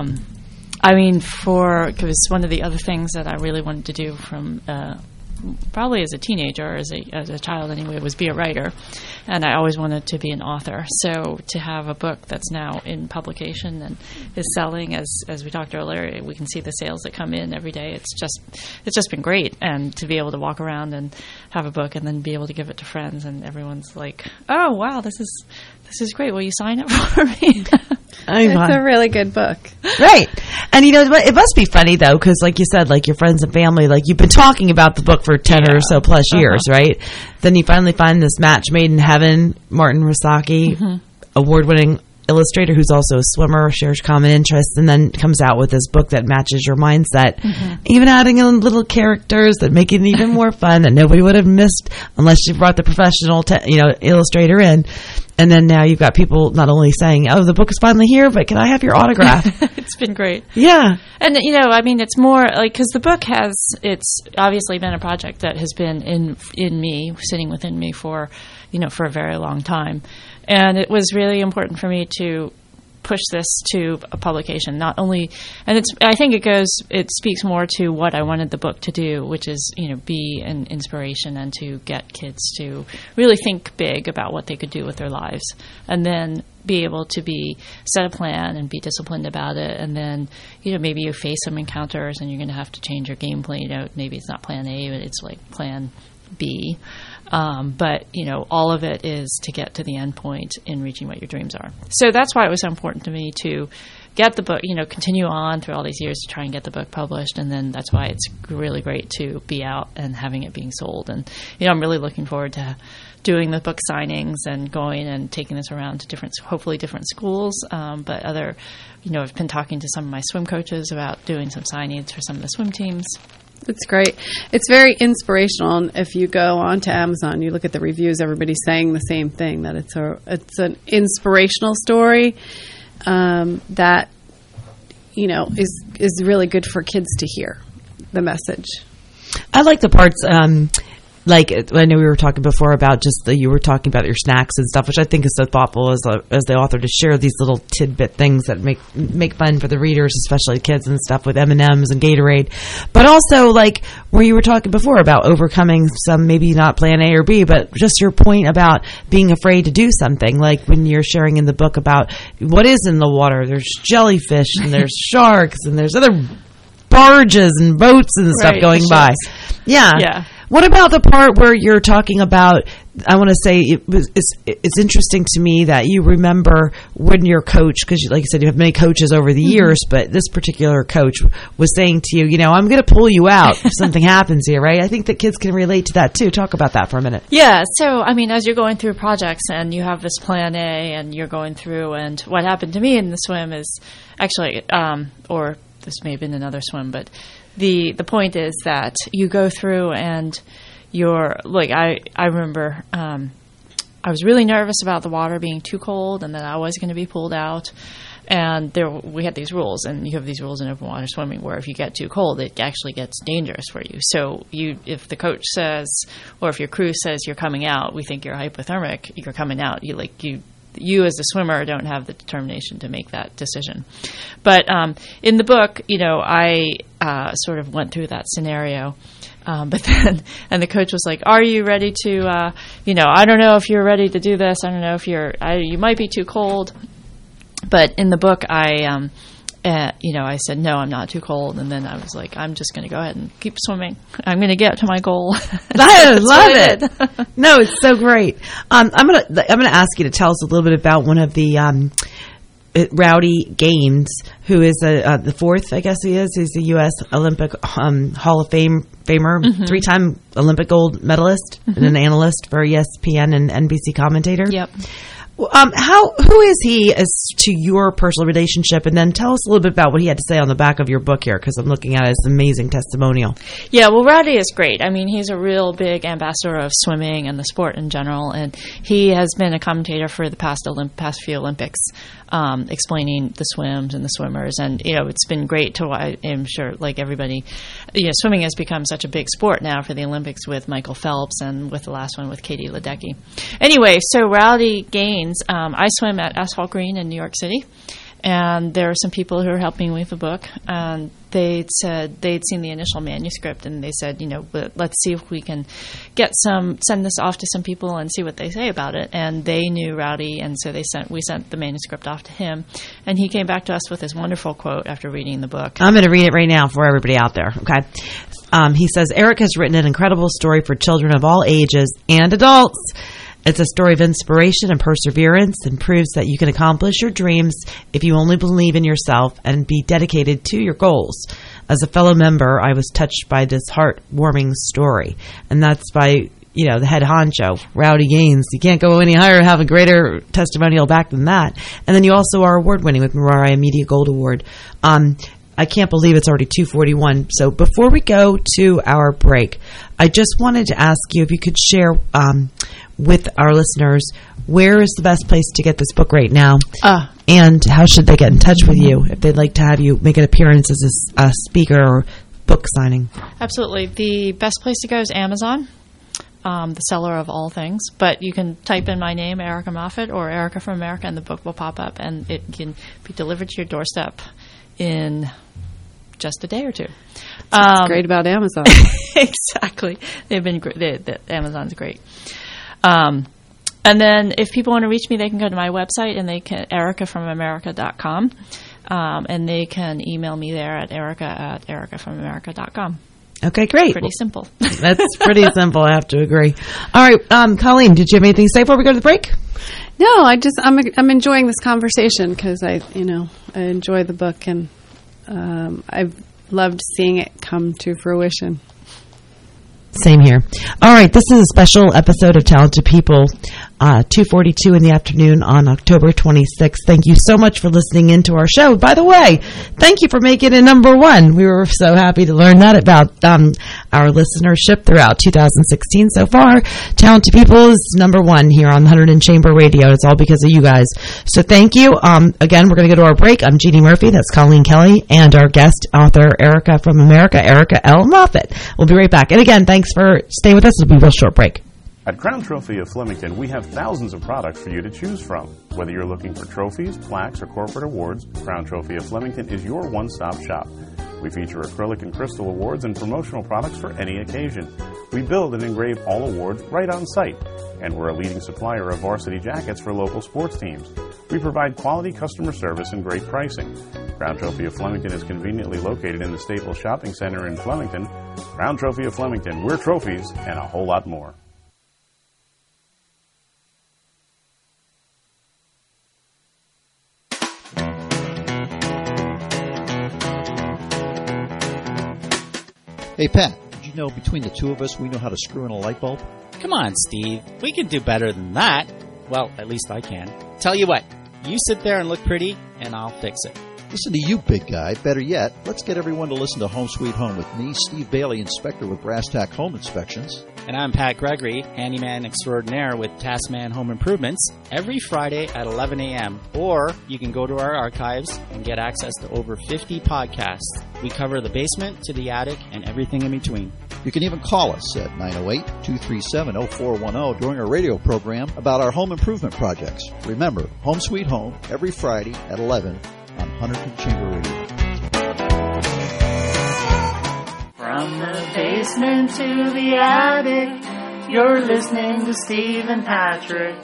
Speaker 11: Because one of the other things that I really wanted to do from probably as a teenager, or as a child anyway, was be a writer, and I always wanted to be an author. So to have a book that's now in publication and is selling, as we talked earlier, we can see the sales that come in every day. It's just been great, and to be able to walk around and have a book and then be able to give it to friends, and everyone's like, "Oh, wow, this is great. Will you sign it for me?"
Speaker 12: It's a really good book.
Speaker 8: Right. And it must be funny though, because like you said, like your friends and family, like you've been talking about the book for 10 or so plus years, right? Then you finally find this match made in heaven. Martin Rasaki, award-winning illustrator who's also a swimmer, shares common interests, and then comes out with this book that matches your mindset, even adding in little characters that make it even more fun that nobody would have missed unless you brought the professional illustrator in. And then now you've got people not only saying, "Oh, the book is finally here, but can I have your autograph?"
Speaker 11: It's been great.
Speaker 8: Yeah.
Speaker 11: And it's more like, because the book it's obviously been a project that has been in me, sitting within me for a very long time. And it was really important for me to push this to a publication, not only, and I think it speaks more to what I wanted the book to do, which is, be an inspiration and to get kids to really think big about what they could do with their lives, and then be able to set a plan and be disciplined about it. And then, maybe you face some encounters and you're going to have to change your game plan. Maybe it's not plan A, but it's like plan B. But all of it is to get to the end point in reaching what your dreams are. So that's why it was so important to me to get the book, continue on through all these years to try and get the book published. And then that's why it's really great to be out and having it being sold. And, I'm really looking forward to doing the book signings and going and taking this around to hopefully different schools. But I've been talking to some of my swim coaches about doing some signings for some of the swim teams.
Speaker 12: It's great. It's very inspirational. And if you go onto Amazon, you look at the reviews, everybody's saying the same thing, that it's an inspirational story that is really good for kids to hear the message.
Speaker 8: I like the parts like I know we were talking before about you were talking about your snacks and stuff, which I think is so thoughtful as the author to share these little tidbit things that make fun for the readers, especially kids and stuff, with M&Ms and Gatorade. But also like where you were talking before about overcoming some, maybe not plan A or B, but just your point about being afraid to do something, like when you're sharing in the book about what is in the water. There's jellyfish and there's sharks and there's other barges and boats and stuff going by. Yeah. What about the part where you're talking about, I want to say it's interesting to me that you remember when your coach, because like you said, you have many coaches over the years, but this particular coach was saying to you, I'm going to pull you out if something happens here, right? I think that kids can relate to that too. Talk about that for a minute.
Speaker 11: Yeah. So, as you're going through projects and you have this plan A and you're going through, and what happened to me in the swim is actually, or this may have been another swim, but the point is that you go through and I remember I was really nervous about the water being too cold and that I was going to be pulled out. And we had these rules, and you have these rules in open water swimming where if you get too cold, it actually gets dangerous for you. So if the coach says, or if your crew says you're coming out, we think you're hypothermic, you're coming out. You as the swimmer don't have the determination to make that decision. But in the book, I sort of went through that scenario. But then, and the coach was like, "Are you ready to? I don't know if you're ready to do this. I don't know if you might be too cold." But in the book, I said, no, I'm not too cold. And then I was like, I'm just going to go ahead and keep swimming. I'm going to get to my goal.
Speaker 8: I love it. No, it's so great. I'm gonna ask you to tell us a little bit about one of the Rowdy Gaines, who is the fourth, I guess he is. He's a U.S. Olympic Hall of Famer,
Speaker 11: Mm-hmm.
Speaker 8: 3-time Olympic gold medalist, and an analyst for ESPN and NBC commentator.
Speaker 11: Yep.
Speaker 8: Who is he as to your personal relationship? And then tell us a little bit about what he had to say on the back of your book here, because I'm looking at his amazing testimonial.
Speaker 11: Yeah, well, Rowdy is great. I mean, he's a real big ambassador of swimming and the sport in general, and he has been a commentator for the past few Olympics, explaining the swims and the swimmers. And, it's been great I'm sure, like everybody, swimming has become such a big sport now for the Olympics with Michael Phelps and with the last one with Katie Ledecky. Anyway, so Rowdy Gaines, I swim at Asphalt Green in New York City, and there are some people who are helping me with the book, and they said they'd seen the initial manuscript, and they said, let's see if we can send this off to some people and see what they say about it. And they knew Rowdy, and so we sent the manuscript off to him, and he came back to us with this wonderful quote after reading the book.
Speaker 8: I'm going to read it right now for everybody out there, okay? He says, Eric has written an incredible story for children of all ages and adults. It's a story of inspiration and perseverance, and proves that you can accomplish your dreams if you only believe in yourself and be dedicated to your goals. As a fellow member, I was touched by this heartwarming story. And that's by, the head honcho, Rowdy Gaines. You can't go any higher and have a greater testimonial back than that. And then you also are award-winning with Mariah Media Gold Award. I can't believe it's already 2:41. So before we go to our break, I just wanted to ask you if you could share with our listeners, where is the best place to get this book right now? And how should they get in touch with you if they'd like to have you make an appearance as a speaker or book signing?
Speaker 11: Absolutely. The best place to go is Amazon, the seller of all things. But you can type in my name, Erica Moffett, or Erica from America, and the book will pop up, and it can be delivered to your doorstep in just a day or two.
Speaker 12: That's great about Amazon.
Speaker 11: Exactly. They've been great. Amazon's great. And then if people want to reach me, they can go to my website, and they can ericafromamerica.com, and they can email me there at erica@ericafromamerica.com.
Speaker 8: Okay, great.
Speaker 11: Pretty simple.
Speaker 8: That's pretty simple, I have to agree. All right, Colleen, did you have anything to say before we go to the break?
Speaker 12: No, I'm enjoying this conversation because I enjoy the book, and I've loved seeing it come to fruition.
Speaker 8: Same here. All right, this is a special episode of Talented People, 2:42 in the afternoon on October 26th. Thank you so much for listening in to our show. By the way, thank you for making it number one. We were so happy to learn that about our listenership throughout 2016 so far. Talented People is number one here on Hunterdon Chamber Radio. It's all because of you guys. So thank you. Again, we're going to go to our break. I'm Jeannie Murphy. That's Colleen Kelly. And our guest author, Erica from America, Erica L. Moffett. We'll be right back. And again, thanks for staying with us. It'll be a real short break.
Speaker 7: At Crown Trophy of Flemington, we have thousands of products for you to choose from. Whether you're looking for trophies, plaques, or corporate awards, Crown Trophy of Flemington is your one-stop shop. We feature acrylic and crystal awards and promotional products for any occasion. We build and engrave all awards right on site, and we're a leading supplier of varsity jackets for local sports teams. We provide quality customer service and great pricing. Crown Trophy of Flemington is conveniently located in the Staples Shopping Center in Flemington. Crown Trophy of Flemington, we're trophies and a whole lot more.
Speaker 1: Hey, Pat, did you know between the two of us we know how to screw in a light bulb?
Speaker 2: Come on, Steve. We can do better than that. Well, at least I can. Tell you what, you sit there and look pretty, and I'll fix it.
Speaker 1: Listen to you, big guy. Better yet, let's get everyone to listen to Home Sweet Home with me, Steve Bailey, inspector with Brass Tack Home Inspections.
Speaker 2: And I'm Pat Gregory, handyman extraordinaire with Taskman Home Improvements, every Friday at 11 a.m. Or you can go to our archives and get access to over 50 podcasts. We cover the basement to the attic and everything in between.
Speaker 1: You can even call us at 908-237-0410 during our radio program about our home improvement projects. Remember, Home Sweet Home, every Friday at 11 on Huntington Chamber Radio.
Speaker 3: From the basement to the attic, you're listening to Steve and Patrick.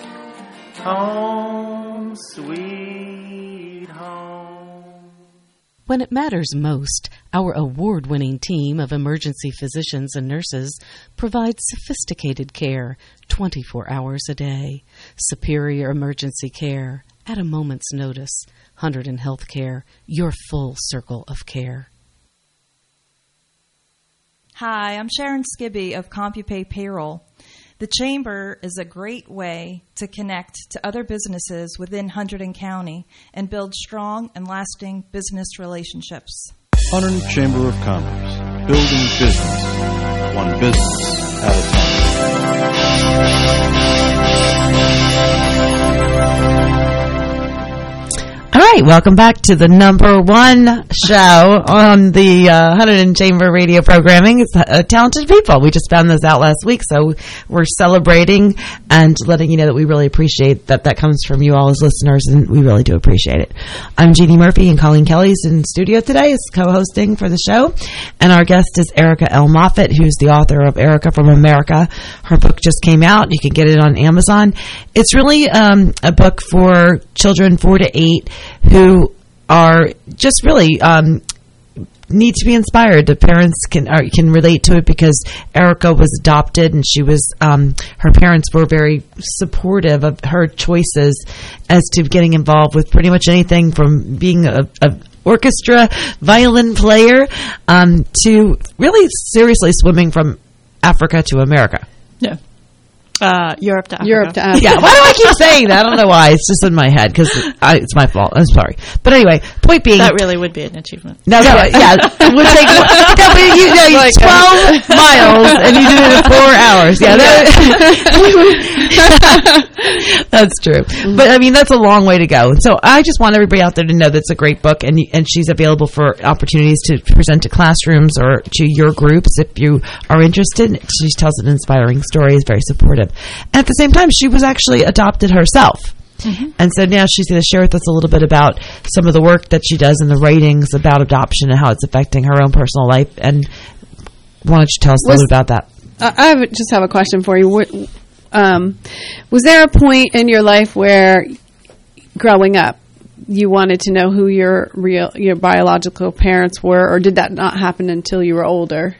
Speaker 3: Home Sweet Home.
Speaker 4: When it matters most, our award-winning team of emergency physicians and nurses provides sophisticated care 24 hours a day. Superior emergency care at a moment's notice. Hunterdon Healthcare, your full circle of care.
Speaker 5: Hi, I'm Sharon Skibby of CompuPay Payroll. The Chamber is a great way to connect to other businesses within Hunterdon County and build strong and lasting business relationships.
Speaker 13: Hunterdon Chamber of Commerce, building business, one business at a
Speaker 8: All right, welcome back to the number one show on the Hunterdon Chamber radio programming. It's Talented People. We just found those out last week, so we're celebrating and letting you know that we really appreciate that comes from you all as listeners, and we really do appreciate it. I'm Jeannie Murphy, and Colleen Kelly's in studio today is co-hosting for the show, and our guest is Erica L. Moffett, who's the author of Erica from America. Her book just came out. You can get it on Amazon. It's really a book for children 4 to 8 who are just really need to be inspired. The parents can relate to it because Erica was adopted, and she was her parents were very supportive of her choices as to getting involved with pretty much anything from being a orchestra violin player to really seriously swimming from Africa to America.
Speaker 11: Yeah. Europe to Africa.
Speaker 12: Europe to Africa.
Speaker 8: Yeah, why do I keep saying that? I don't know why. It's just in my head because it's my fault. I'm sorry. But anyway, point being,
Speaker 11: that really would be an achievement.
Speaker 8: No, yeah, it would take 12 miles, and you did it in 4 hours. Yeah, that's true. But I mean, that's a long way to go. So I just want everybody out there to know that's a great book, and she's available for opportunities to present to classrooms or to your groups if you are interested. She tells an inspiring story, is very supportive. And at the same time, she was actually adopted herself. Mm-hmm. And so now she's going to share with us a little bit about some of the work that she does and the writings about adoption and how it's affecting her own personal life. And why don't you tell us a little bit about that?
Speaker 12: I just have a question for you. Was there a point in your life where, growing up, you wanted to know who your biological parents were, or did that not happen until you were older?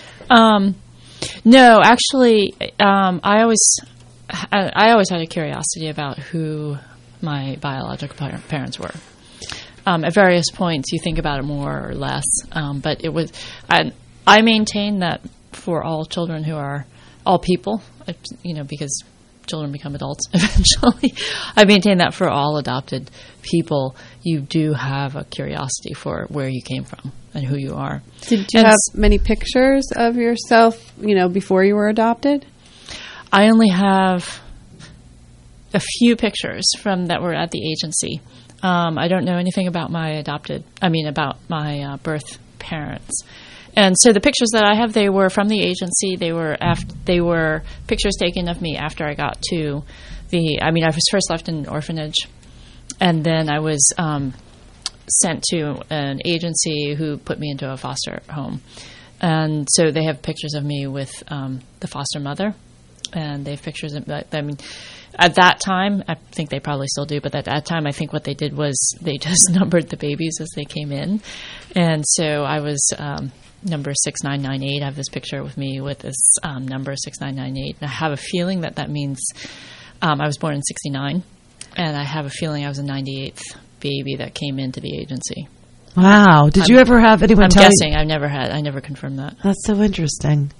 Speaker 11: No, actually, I always had a curiosity about who my biological parents were. At various points, you think about it more or less, but it was. I maintain that for all children who are all people, because children become adults eventually. I maintain that for all adopted people, you do have a curiosity for where you came from and who you are.
Speaker 12: Did you have many pictures of yourself, before you were adopted?
Speaker 11: I only have a few pictures that were at the agency. I don't know anything about my my birth parents. And so the pictures that I have, they were from the agency. They were pictures taken of me after I got to I was first left in an orphanage, and then I was sent to an agency who put me into a foster home. And so they have pictures of me with the foster mother, and they have pictures of, at that time, I think they probably still do, but at that time, I think what they did was they just numbered the babies as they came in. And so I was number 6998. I have this picture with me with this number 6998. And I have a feeling that means I was born in 69, and I have a feeling I was a 98th baby that came into the agency.
Speaker 8: Wow. Did you ever have anyone tell you?
Speaker 11: I'm guessing. I never confirmed that.
Speaker 8: That's so interesting.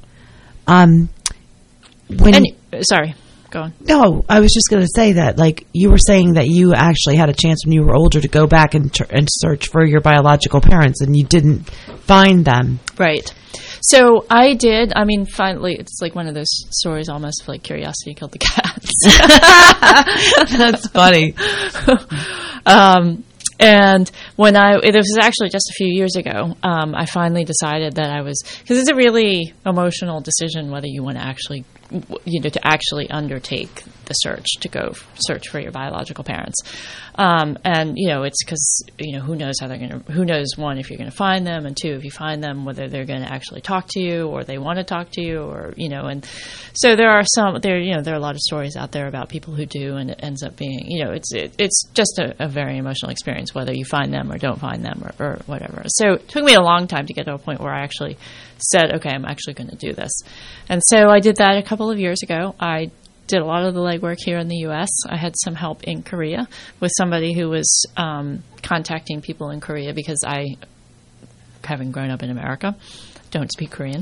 Speaker 11: Sorry. Go on.
Speaker 8: No, I was just going to say that, you were saying that you actually had a chance when you were older to go back and search for your biological parents, and you didn't find them.
Speaker 11: Right. So I did. I mean, finally, it's like one of those stories almost like curiosity killed the cats.
Speaker 8: That's funny.
Speaker 11: And when it was actually just a few years ago, I finally decided that because it's a really emotional decision whether you want to actually, to actually undertake the search, to go search for your biological parents. And, it's because, who knows who knows, one, if you're going to find them, and two, if you find them, whether they're going to actually talk to you or they want to talk to you, or, and so there are a lot of stories out there about people who do, and it ends up being, it's just a very emotional experience, whether you find them or don't find them or whatever. So it took me a long time to get to a point where I actually said, okay, I'm actually going to do this. And so I did that a couple of years ago. I did a lot of the legwork here in the U.S. I had some help in Korea with somebody who was contacting people in Korea, because I, having grown up in America, don't speak Korean.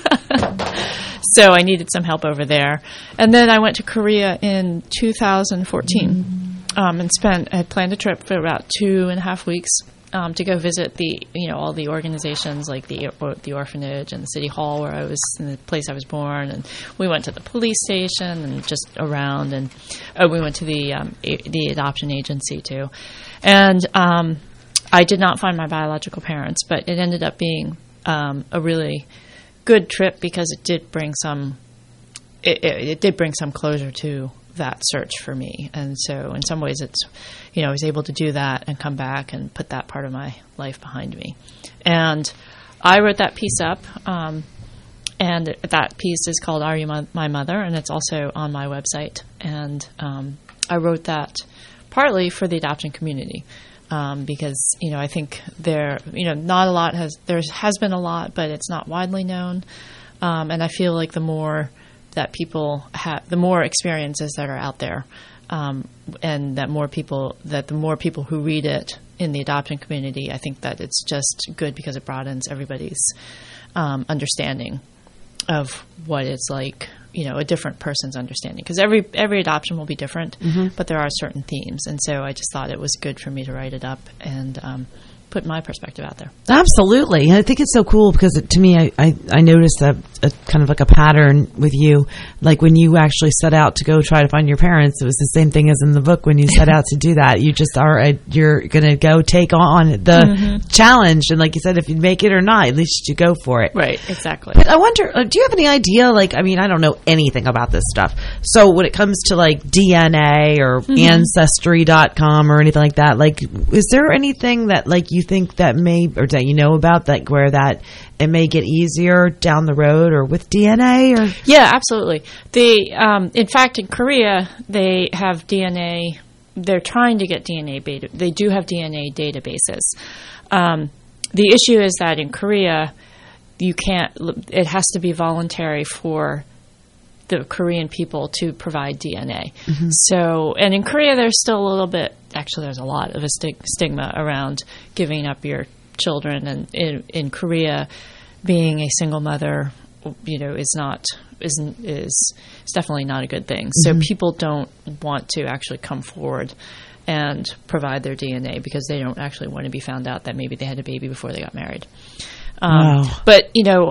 Speaker 11: So I needed some help over there. And then I went to Korea in 2014 and had planned a trip for about 2.5 weeks to go visit all the organizations, like the orphanage and the city hall where I was, in the place I was born, and we went to the police station and just around, and we went to the adoption agency too, and I did not find my biological parents, but it ended up being a really good trip, because it did bring some closure to that search for me. And so in some ways it's, I was able to do that and come back and put that part of my life behind me. And I wrote that piece up, and that piece is called Are You My Mother? And it's also on my website. And I wrote that partly for the adoption community, because, I think there has been a lot, but it's not widely known. And I feel like the more that people have, the more experiences that are out there, and the more people who read it in the adoption community, I think that it's just good, because it broadens everybody's understanding of what it's like, a different person's understanding. Because every adoption will be different, but there are certain themes. And so I just thought it was good for me to write it up and put my perspective out there.
Speaker 8: Absolutely. I think it's so cool, because to me, I noticed a kind of like a pattern with you. Like when you actually set out to go try to find your parents, it was the same thing as in the book. When you set out to do that, you just you're going to go take on the challenge. And like you said, if you make it or not, at least you go for it.
Speaker 11: Right. Exactly.
Speaker 8: But I wonder, do you have any idea? Like, I mean, I don't know anything about this stuff. So when it comes to like DNA or Ancestry.com or anything like that, like, is there anything that like you think that may, or that you know about, that where that it may get easier down the road, or with DNA? Or
Speaker 11: yeah, absolutely. In fact, in Korea, they have DNA. They're trying to get DNA beta. They do have DNA databases. The issue is that in Korea, you can't. It has to be voluntary for the Korean people to provide DNA. So, and in Korea, there's still a little bit. Actually, there's a lot of a stigma around giving up your children, and in Korea, being a single mother, is definitely not a good thing. So people don't want to actually come forward and provide their DNA, because they don't actually want to be found out that maybe they had a baby before they got married.
Speaker 8: Wow.
Speaker 11: But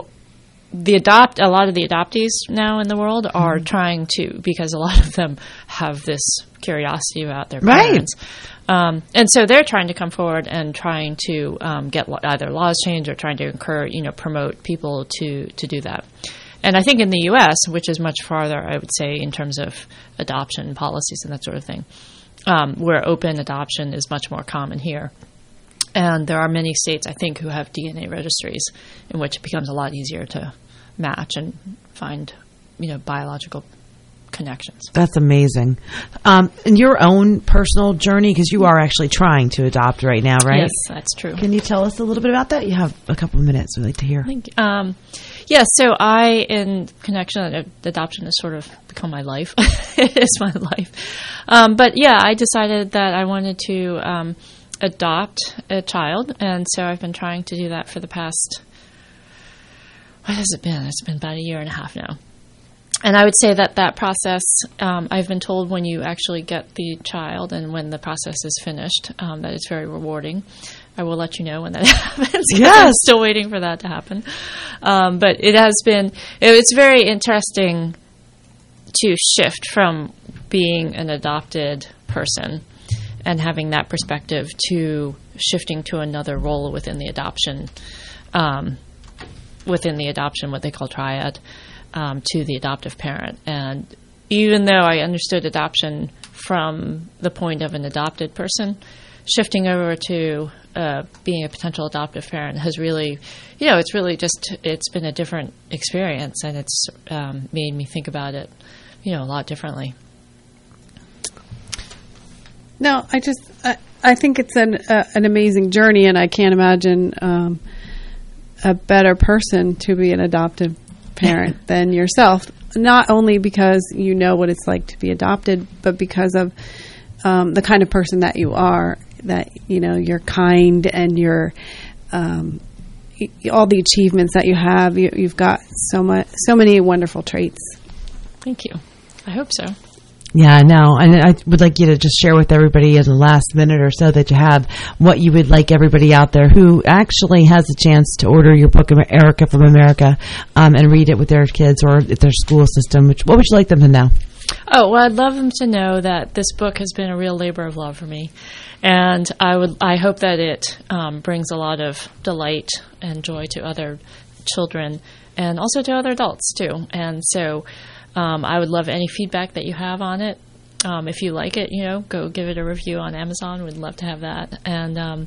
Speaker 11: a lot of the adoptees now in the world are trying to, because a lot of them have this curiosity about their parents. Right. And so they're trying to come forward and trying to get either laws changed, or trying to encourage, promote people to do that. And I think in the U.S., which is much farther, I would say, in terms of adoption policies and that sort of thing, where open adoption is much more common here. And there are many states, I think, who have DNA registries, in which it becomes a lot easier to match and find, biological connections.
Speaker 8: That's amazing. In your own personal journey, because you are actually trying to adopt right now, right?
Speaker 11: Yes, that's true.
Speaker 8: Can you tell us a little bit about that? You have a couple of minutes we'd like to hear.
Speaker 11: So in connection, adoption has sort of become my life. It is my life. But yeah, I decided that I wanted to adopt a child, and so I've been trying to do that for the past, what has it been? It's been about 1.5 years now. And I would say that process, I've been told when you actually get the child and when the process is finished, that it's very rewarding. I will let you know when that happens. 'Cause
Speaker 8: Yes.
Speaker 11: I'm still waiting for that to happen. But it's very interesting to shift from being an adopted person and having that perspective to shifting to another role within the adoption, what they call triad, to the adoptive parent. And even though I understood adoption from the point of an adopted person, shifting over to being a potential adoptive parent has really, it's been a different experience, and it's made me think about it, a lot differently.
Speaker 12: No, I think it's an amazing journey, and I can't imagine a better person to be an adoptive parent than yourself. Not only because you know what it's like to be adopted, but because of the kind of person that you are. That you're kind, and you're all the achievements that you have. You've got so many wonderful traits.
Speaker 11: Thank you. I hope so.
Speaker 8: Yeah, I know. And I would like you to just share with everybody in the last minute or so that you have what you would like everybody out there who actually has a chance to order your book, Erica from America, and read it with their kids or their school system. What would you like them to know?
Speaker 11: Oh, well, I'd love them to know that this book has been a real labor of love for me. And I hope that it brings a lot of delight and joy to other children and also to other adults, too. And so I would love any feedback that you have on it. If you like it, go give it a review on Amazon. We'd love to have that. And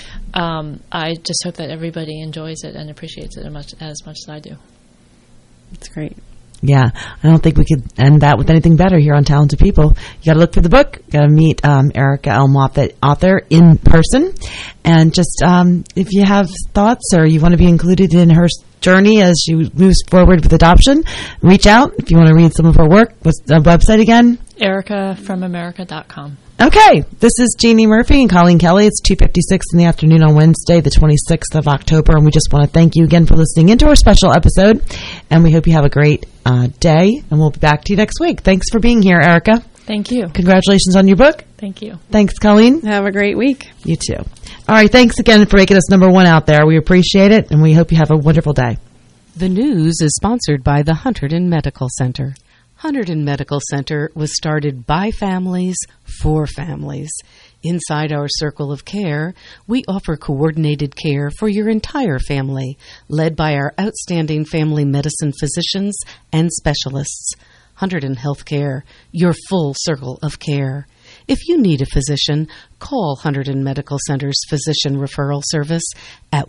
Speaker 11: I just hope that everybody enjoys it and appreciates it as much as I do.
Speaker 12: That's great.
Speaker 8: Yeah, I don't think we could end that with anything better here on Talented People. You got to look for the book. You got to meet Erica L. Moffett, author, in person. And just if you have thoughts or you want to be included in her journey as she moves forward with adoption, reach out. If you want to read some of her work, what's the website again?
Speaker 11: EricaFromAmerica.com.
Speaker 8: Okay, this is Jeannie Murphy and Colleen Kelly. It's 2:56 in the afternoon on Wednesday, the 26th of October, and we just want to thank you again for listening into our special episode, and we hope you have a great day, and we'll be back to you next week. Thanks for being here, Erica.
Speaker 11: Thank you.
Speaker 8: Congratulations on your book.
Speaker 11: Thank you.
Speaker 8: Thanks, Colleen.
Speaker 12: Have a great week.
Speaker 8: You too. All right, thanks again for making us number one out there. We appreciate it, and we hope you have a wonderful day.
Speaker 4: The news is sponsored by the Hunterdon Medical Center. Hunterdon Medical Center was started by families for families. Inside our circle of care, we offer coordinated care for your entire family, led by our outstanding family medicine physicians and specialists. Hunterdon Healthcare, your full circle of care. If you need a physician, call Hunterdon Medical Center's Physician Referral Service at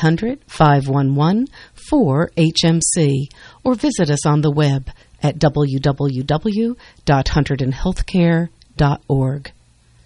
Speaker 4: 1-800-511-4HMC or visit us on the web at www.hunterdonhealthcare.org.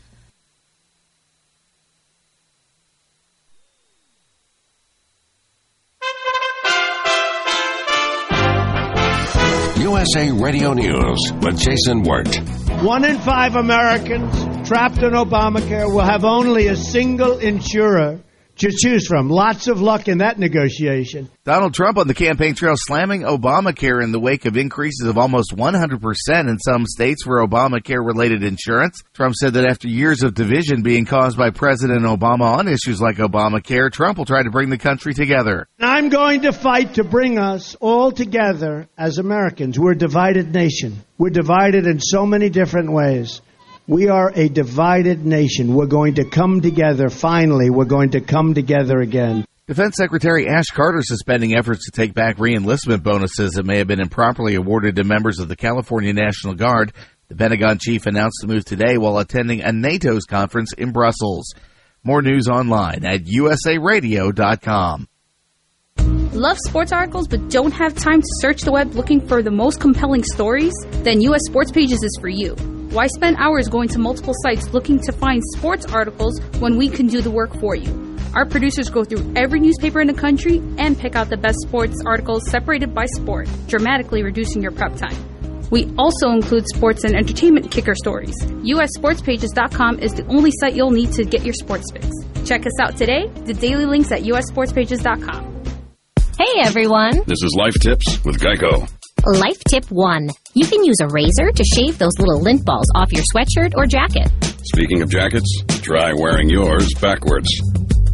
Speaker 15: USA Radio News with Jason Wirt.
Speaker 16: 1 in 5 Americans trapped in Obamacare will have only a single insurer to choose from. Lots of luck in that negotiation.
Speaker 17: Donald Trump on the campaign trail slamming Obamacare in the wake of increases of almost 100% in some states for Obamacare-related insurance. Trump said that after years of division being caused by President Obama on issues like Obamacare, Trump will try to bring the country together.
Speaker 16: I'm going to fight to bring us all together as Americans. We're a divided nation. We're divided in so many different ways. We are a divided nation. We're going to come together. Finally, we're going to come together again.
Speaker 17: Defense Secretary Ash Carter suspending efforts to take back re-enlistment bonuses that may have been improperly awarded to members of the California National Guard. The Pentagon chief announced the move today while attending a NATO's conference in Brussels. More news online at usaradio.com.
Speaker 6: Love sports articles but don't have time to search the web looking for the most compelling stories? Then US Sports Pages is for you. Why spend hours going to multiple sites looking to find sports articles when we can do the work for you? Our producers go through every newspaper in the country and pick out the best sports articles separated by sport, dramatically reducing your prep time. We also include sports and entertainment kicker stories. USSportsPages.com is the only site you'll need to get your sports fix. Check us out today. The daily links at USSportsPages.com.
Speaker 9: Hey everyone!
Speaker 15: This is Life Tips with Geico.
Speaker 9: Life Tip 1. You can use a razor to shave those little lint balls off your sweatshirt or jacket.
Speaker 15: Speaking of jackets, try wearing yours backwards.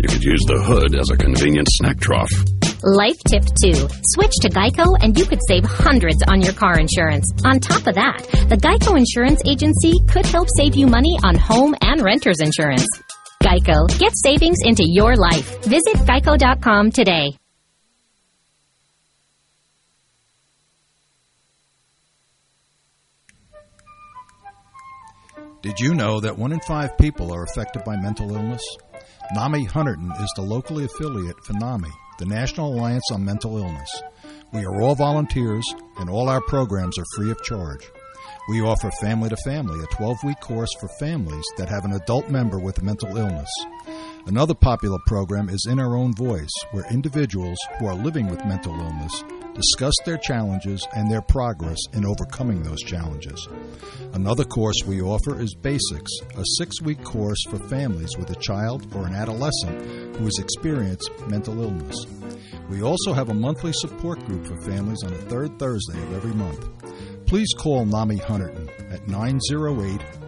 Speaker 15: You could use the hood as a convenient snack trough.
Speaker 9: Life tip 2. Switch to Geico and you could save hundreds on your car insurance. On top of that, the Geico Insurance Agency could help save you money on home and renter's insurance. Geico. Get savings into your life. Visit geico.com today.
Speaker 13: Did you know that 1 in 5 people are affected by mental illness? NAMI Hunterdon is the locally affiliate for NAMI, the National Alliance on Mental Illness. We are all volunteers, and all our programs are free of charge. We offer Family to Family, a 12-week course for families that have an adult member with a mental illness. Another popular program is In Our Own Voice, where individuals who are living with mental illness discuss their challenges and their progress in overcoming those challenges. Another course we offer is Basics, a 6-week course for families with a child or an adolescent who has experienced mental illness. We also have a monthly support group for families on the third Thursday of every month. Please call NAMI Hunterdon at 908